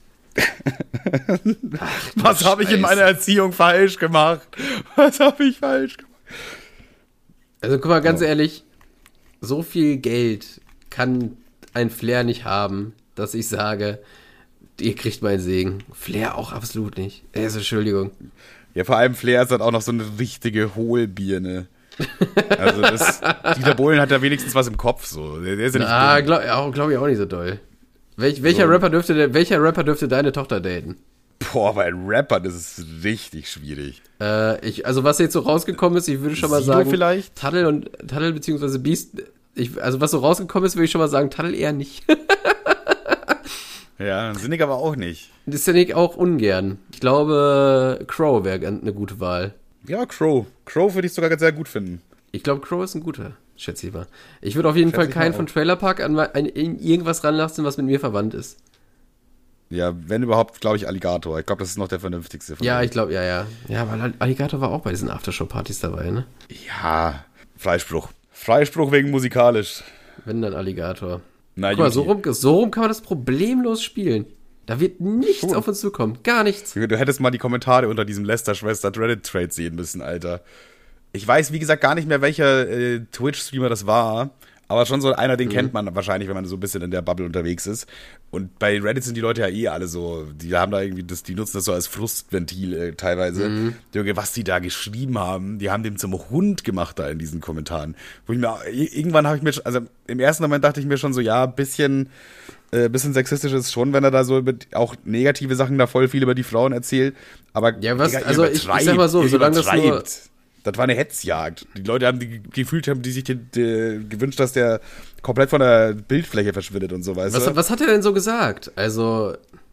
Was habe ich in meiner Erziehung falsch gemacht? Was habe ich falsch gemacht? Also guck mal, ganz ehrlich, so viel Geld kann ein Flair nicht haben, dass ich sage, ihr kriegt meinen Segen. Flair auch absolut nicht. Also, Entschuldigung. Ja, vor allem Flair ist halt auch noch so eine richtige Hohlbirne. Also Dieter Bohlen hat ja wenigstens was im Kopf. So. Der ist ja nicht glaub ich auch nicht so doll. Welcher Rapper dürfte deine Tochter daten? Boah, bei Rappern ist es richtig schwierig. Also was jetzt so rausgekommen ist, ich würde schon mal Sido sagen, vielleicht? Taddel beziehungsweise Beast, also was so rausgekommen ist, würde ich schon mal sagen, Taddel eher nicht. Ja, Sinnig aber auch nicht. Das Sinnig auch ungern. Ich glaube, Crow wäre eine gute Wahl. Ja, Crow. Crow würde ich sogar sehr gut finden. Ich glaube, Crow ist ein guter, schätze ich mal. Ich würde auf jeden Fall keinen von Trailer Park an irgendwas ranlassen, was mit mir verwandt ist. Ja, wenn überhaupt, glaube ich, Alligator. Ich glaube, das ist noch der vernünftigste von Ja, ich glaube, ja. Ja, weil Alligator war auch bei diesen Aftershow-Partys dabei, ne? Ja, Freispruch. Freispruch wegen musikalisch. Wenn, dann Alligator. Na, guck mal, so rum kann man das problemlos spielen. Da wird nichts auf uns zukommen. Gar nichts. Du hättest mal die Kommentare unter diesem Lester-Schwester Reddit-Trade sehen müssen, Alter. Ich weiß, wie gesagt, gar nicht mehr, welcher Twitch-Streamer das war. Aber schon so einer, den kennt man wahrscheinlich, wenn man so ein bisschen in der Bubble unterwegs ist. Und bei Reddit sind die Leute ja eh alle so, die haben da irgendwie, die nutzen das so als Frustventil teilweise. Was die da geschrieben haben, die haben dem zum Hund gemacht da in diesen Kommentaren. Wo ich mir, irgendwann habe ich mir, also im ersten Moment dachte ich mir schon so, ja, bisschen sexistisch ist schon, wenn er da so mit auch negative Sachen da voll viel über die Frauen erzählt. Aber ja, also ich sag mal so, solange das nur... Das war eine Hetzjagd. Die Leute haben gefühlt, haben die sich gewünscht, dass der komplett von der Bildfläche verschwindet und so, weißt du? Was hat er denn so gesagt? Also.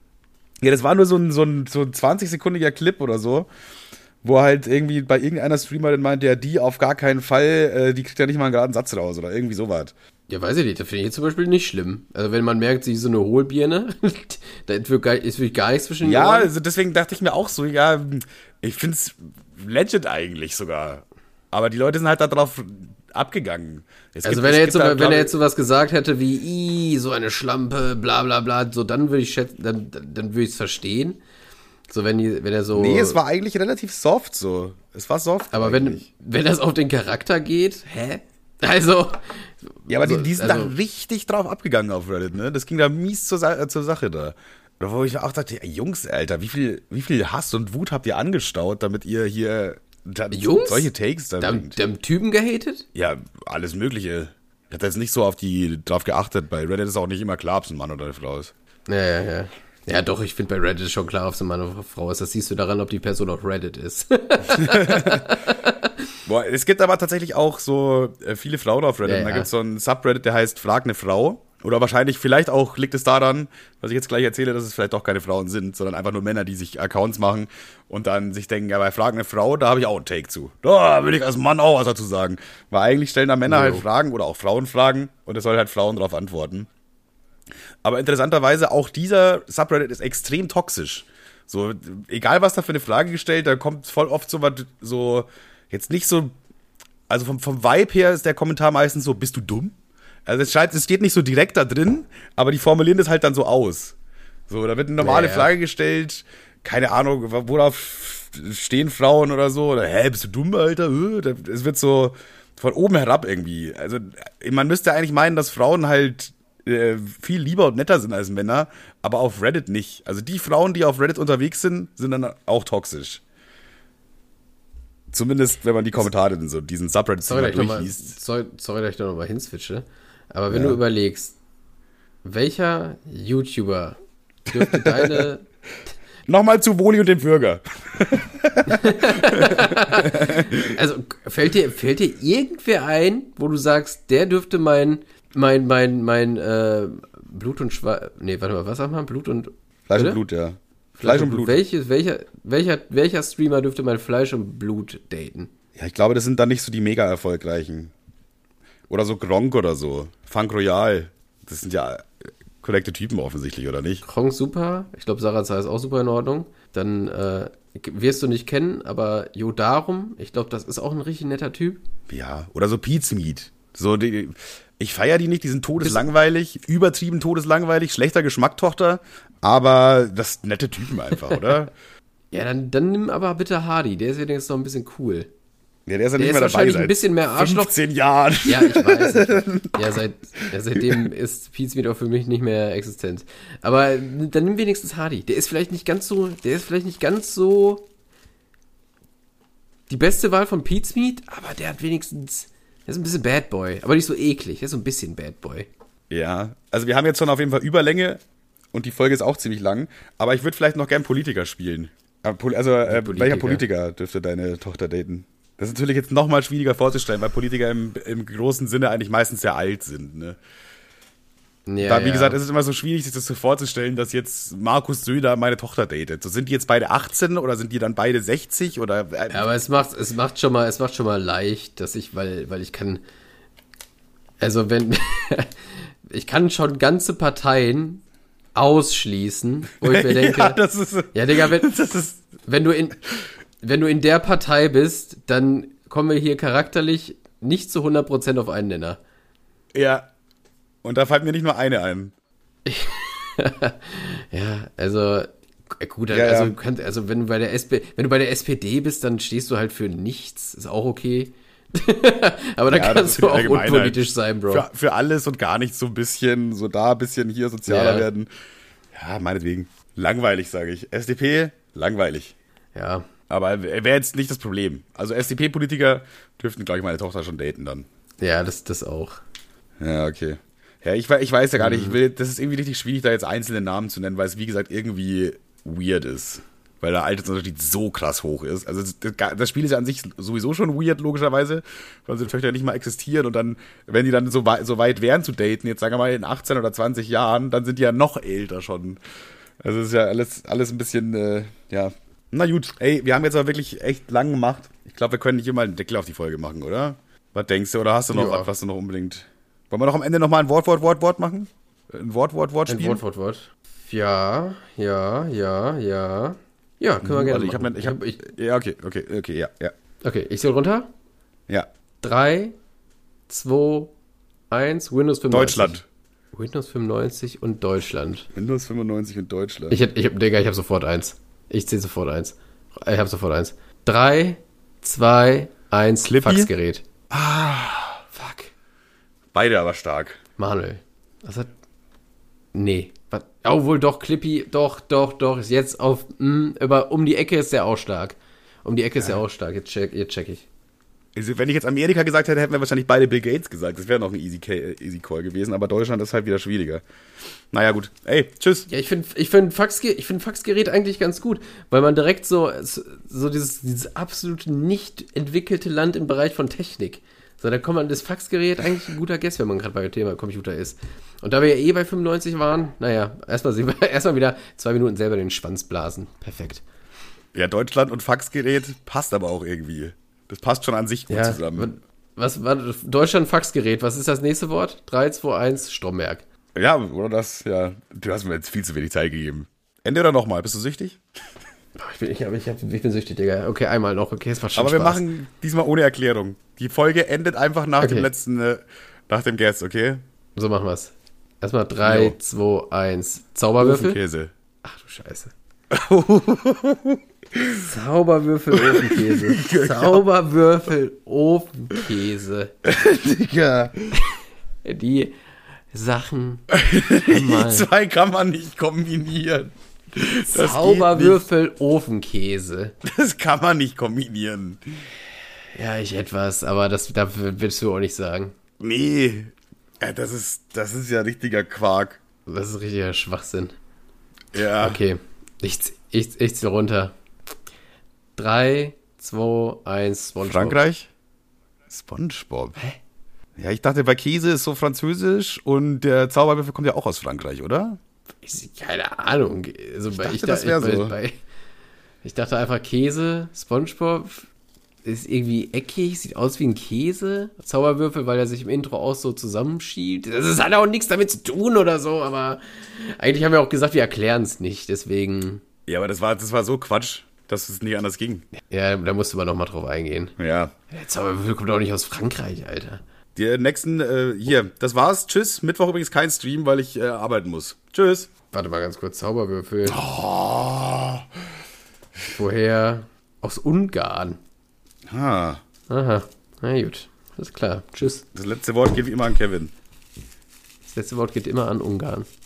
Ja, das war nur so ein 20-sekundiger Clip oder so, wo halt irgendwie bei irgendeiner Streamerin meinte, ja, die auf gar keinen Fall, die kriegt ja nicht mal einen geraden Satz raus oder irgendwie sowas. Ja, weiß ich nicht. Das finde ich jetzt zum Beispiel nicht schlimm. Also, wenn man merkt, sie ist so eine Hohlbirne, da ist wirklich gar nichts zwischen den Ohren. Ja, also deswegen dachte ich mir auch so, ja, ich finde es legit eigentlich sogar. Aber die Leute sind halt da drauf abgegangen. Wenn er jetzt sowas gesagt hätte wie, so eine Schlampe, bla bla bla, so dann würde ich dann würde ich es verstehen. So, wenn er so. Nee, es war eigentlich relativ soft so. Es war soft. Aber wenn das auf den Charakter geht, hä? Also. Ja, aber die sind da richtig drauf abgegangen auf Reddit, ne? Das ging da mies zur Sache da. Oder wo ich auch dachte, ey, Jungs, Alter, wie viel Hass und Wut habt ihr angestaut, damit ihr hier solche Takes da bringt? Dem Typen gehatet? Ja, alles Mögliche. Ich hab jetzt nicht so drauf geachtet. Bei Reddit ist auch nicht immer klar, ob es ein Mann oder eine Frau ist. Ja. Ja, doch, ich finde bei Reddit ist schon klar, ob es ein Mann oder eine Frau ist. Das siehst du daran, ob die Person auf Reddit ist. Boah, es gibt aber tatsächlich auch so viele Frauen auf Reddit. Ja. Da gibt es so einen Subreddit, der heißt Frag eine Frau. Oder wahrscheinlich, vielleicht auch liegt es daran, was ich jetzt gleich erzähle, dass es vielleicht doch keine Frauen sind, sondern einfach nur Männer, die sich Accounts machen und dann sich denken, ja, bei Fragen eine Frau, da habe ich auch einen Take zu. Da will ich als Mann auch was dazu sagen. Weil eigentlich stellen da Männer halt Fragen oder auch Frauen Fragen und es soll halt Frauen drauf antworten. Aber interessanterweise, auch dieser Subreddit ist extrem toxisch. So, egal was da für eine Frage gestellt, da kommt voll oft so jetzt nicht so, also vom Vibe her ist der Kommentar meistens so, bist du dumm? Also es steht nicht so direkt da drin, aber die formulieren das halt dann so aus. So, da wird eine normale Frage gestellt, keine Ahnung, worauf stehen Frauen oder so, oder bist du dumm, Alter? Es wird so von oben herab irgendwie. Also man müsste eigentlich meinen, dass Frauen halt viel lieber und netter sind als Männer, aber auf Reddit nicht. Also die Frauen, die auf Reddit unterwegs sind, sind dann auch toxisch. Zumindest, wenn man die Kommentare in so diesen Subreddits durchliest. Sorry, dass ich da nochmal hinswitche. Aber wenn du überlegst, welcher YouTuber dürfte deine... Nochmal zu Woli und dem Bürger. Also, fällt dir irgendwer ein, wo du sagst, der dürfte mein Blut und Schweiß... Nee, warte mal, was sagt man? Blut und... Fleisch und Blut, ja. Fleisch und Blut. Welcher Streamer dürfte mein Fleisch und Blut daten? Ja, ich glaube, das sind dann nicht so die mega erfolgreichen. Oder so Gronk oder so. Funk Royal. Das sind ja korrekte Typen offensichtlich, oder nicht? Gronk super. Ich glaube, Sarazar ist auch super in Ordnung. Dann wirst du nicht kennen, aber Yodarum, ich glaube, das ist auch ein richtig netter Typ. Ja, oder so Pete's Meat. So, ich feiere die nicht, die sind todeslangweilig, übertrieben todeslangweilig, schlechter Geschmack, Tochter, aber das sind nette Typen einfach, oder? Ja, dann nimm aber bitte Hardy, der ist wenigstens noch ein bisschen cool. Ja, der ist ja nicht mehr dabei seit ein bisschen mehr Arschloch. 15 Jahren. Ja, ich weiß. Ja, seitdem ist Pete's Meat auch für mich nicht mehr existent. Aber dann nimm wenigstens Hardy. Der ist vielleicht nicht ganz so die beste Wahl von Pete's Meat, aber der ist ein bisschen Bad Boy, aber nicht so eklig. Der ist so ein bisschen Bad Boy. Ja, also wir haben jetzt schon auf jeden Fall Überlänge und die Folge ist auch ziemlich lang, aber ich würde vielleicht noch gern Politiker spielen. Welcher Politiker dürfte deine Tochter daten? Das ist natürlich jetzt nochmal schwieriger vorzustellen, weil Politiker im großen Sinne eigentlich meistens sehr alt sind, ne? Ja, wie gesagt, es ist immer so schwierig, sich das so vorzustellen, dass jetzt Markus Söder meine Tochter datet. So, sind die jetzt beide 18 oder sind die dann beide 60 oder? Ja, aber es macht schon mal leicht, dass weil ich kann, also wenn ich kann schon ganze Parteien ausschließen, wo ich mir denke, Digga, wenn du in der Partei bist, dann kommen wir hier charakterlich nicht zu 100% auf einen Nenner. Ja. Und da fällt mir nicht nur eine ein. Ja, also gut, also wenn du bei der SPD bist, dann stehst du halt für nichts, ist auch okay. Aber da kannst du auch unpolitisch sein, Bro. Für alles und gar nichts so ein bisschen, so da ein bisschen hier sozialer werden. Ja, meinetwegen. Langweilig, sage ich. SDP, langweilig. Ja. Aber wäre jetzt nicht das Problem. Also SDP-Politiker dürften, glaube ich, meine Tochter schon daten dann. Ja, das auch. Ja, okay. Ja, ich weiß ja gar nicht, das ist irgendwie richtig schwierig, da jetzt einzelne Namen zu nennen, weil es, wie gesagt, irgendwie weird ist. Weil der Altersunterschied so krass hoch ist. Also das Spiel ist ja an sich sowieso schon weird, logischerweise, weil unsere Töchter nicht mal existieren und dann, wenn die dann so weit wären zu daten, jetzt sagen wir mal in 18 oder 20 Jahren, dann sind die ja noch älter schon. Also es ist ja alles ein bisschen, ja. Na gut, ey, wir haben jetzt aber wirklich echt lang gemacht. Ich glaube, wir können nicht immer einen Deckel auf die Folge machen, oder? Was denkst du? Oder hast du noch was du noch unbedingt... Wollen wir noch am Ende nochmal ein Wort machen? Ein Wort spielen? Ein Wort. Ja. Ja, können wir gerne machen. Ja, okay, ja. Okay, ich zähle runter. Ja. 3, 2, 1, Windows 95. Deutschland. Windows 95 und Deutschland. Windows 95 und Deutschland. Ich habe sofort eins. Ich zähle sofort eins. Ich habe sofort eins. 3, 2, 1, Clippy? Faxgerät. Fuck. Beide aber stark. Manuel. Was hat... Nee. Obwohl, doch, Clippy, doch. Ist jetzt auf... um die Ecke ist der auch stark. Jetzt check ich. Also, wenn ich jetzt Amerika gesagt hätte, hätten wir wahrscheinlich beide Bill Gates gesagt. Das wäre noch ein easy Call gewesen, aber Deutschland ist halt wieder schwieriger. Naja, gut. Ey, tschüss. Ja, ich find Faxgerät eigentlich ganz gut, weil man direkt so dieses absolut nicht entwickelte Land im Bereich von Technik. So, da kommt man das Faxgerät eigentlich ein guter Guess, wenn man gerade bei dem Thema Computer ist. Und da wir ja bei 95 waren, naja, erstmal wieder 2 Minuten selber den Schwanz blasen. Perfekt. Ja, Deutschland und Faxgerät passt aber auch irgendwie. Das passt schon an sich gut zusammen. Was war Deutschland Faxgerät? Was ist das nächste Wort? 3, 2, 1, Stromberg. Ja, oder das, ja. Du hast mir jetzt viel zu wenig Zeit gegeben. Ende oder nochmal? Bist du süchtig? Ich bin süchtig, Digga. Okay, einmal noch. Okay, es war schon Aber Spaß. Wir machen diesmal ohne Erklärung. Die Folge endet einfach nach dem letzten, nach dem Guess, okay? So machen wir's. Erstmal 3, Jo. 2, 1. Zauberwürfel. Ofenkäse. Ach du Scheiße. Zauberwürfel, Ofenkäse. Zauberwürfel, Ofenkäse. Digga. Die Sachen. Die zwei kann man nicht kombinieren. Das Zauberwürfel, Ofenkäse. geht nicht. Das kann man nicht kombinieren. Ja, ich etwas, aber dafür willst du auch nicht sagen. Nee. Das ist ja richtiger Quark. Das ist richtiger Schwachsinn. Ja. Okay, ich zähl runter. 3, 2, 1, SpongeBob. Frankreich? SpongeBob. Hä? Ja, ich dachte, bei Käse ist so französisch und der Zauberwürfel kommt ja auch aus Frankreich, oder? Keine Ahnung. Also Das wäre so. Ich dachte einfach Käse, SpongeBob ist irgendwie eckig, sieht aus wie ein Käse. Zauberwürfel, weil er sich im Intro auch so zusammenschiebt. Das hat auch nichts damit zu tun oder so, aber eigentlich haben wir auch gesagt, wir erklären es nicht, deswegen. Ja, aber das war so Quatsch, dass es nicht anders ging. Ja, da musste man nochmal drauf eingehen. Ja. Der Zauberwürfel kommt auch nicht aus Frankreich, Alter. Die nächsten, hier, das war's. Tschüss. Mittwoch übrigens kein Stream, weil ich arbeiten muss. Tschüss. Warte mal ganz kurz, Zauberwürfel. Oh. Woher? Aus Ungarn. Ah. Aha, na gut. Alles klar. Tschüss. Das letzte Wort geht wie immer an Kevin. Das letzte Wort geht immer an Ungarn.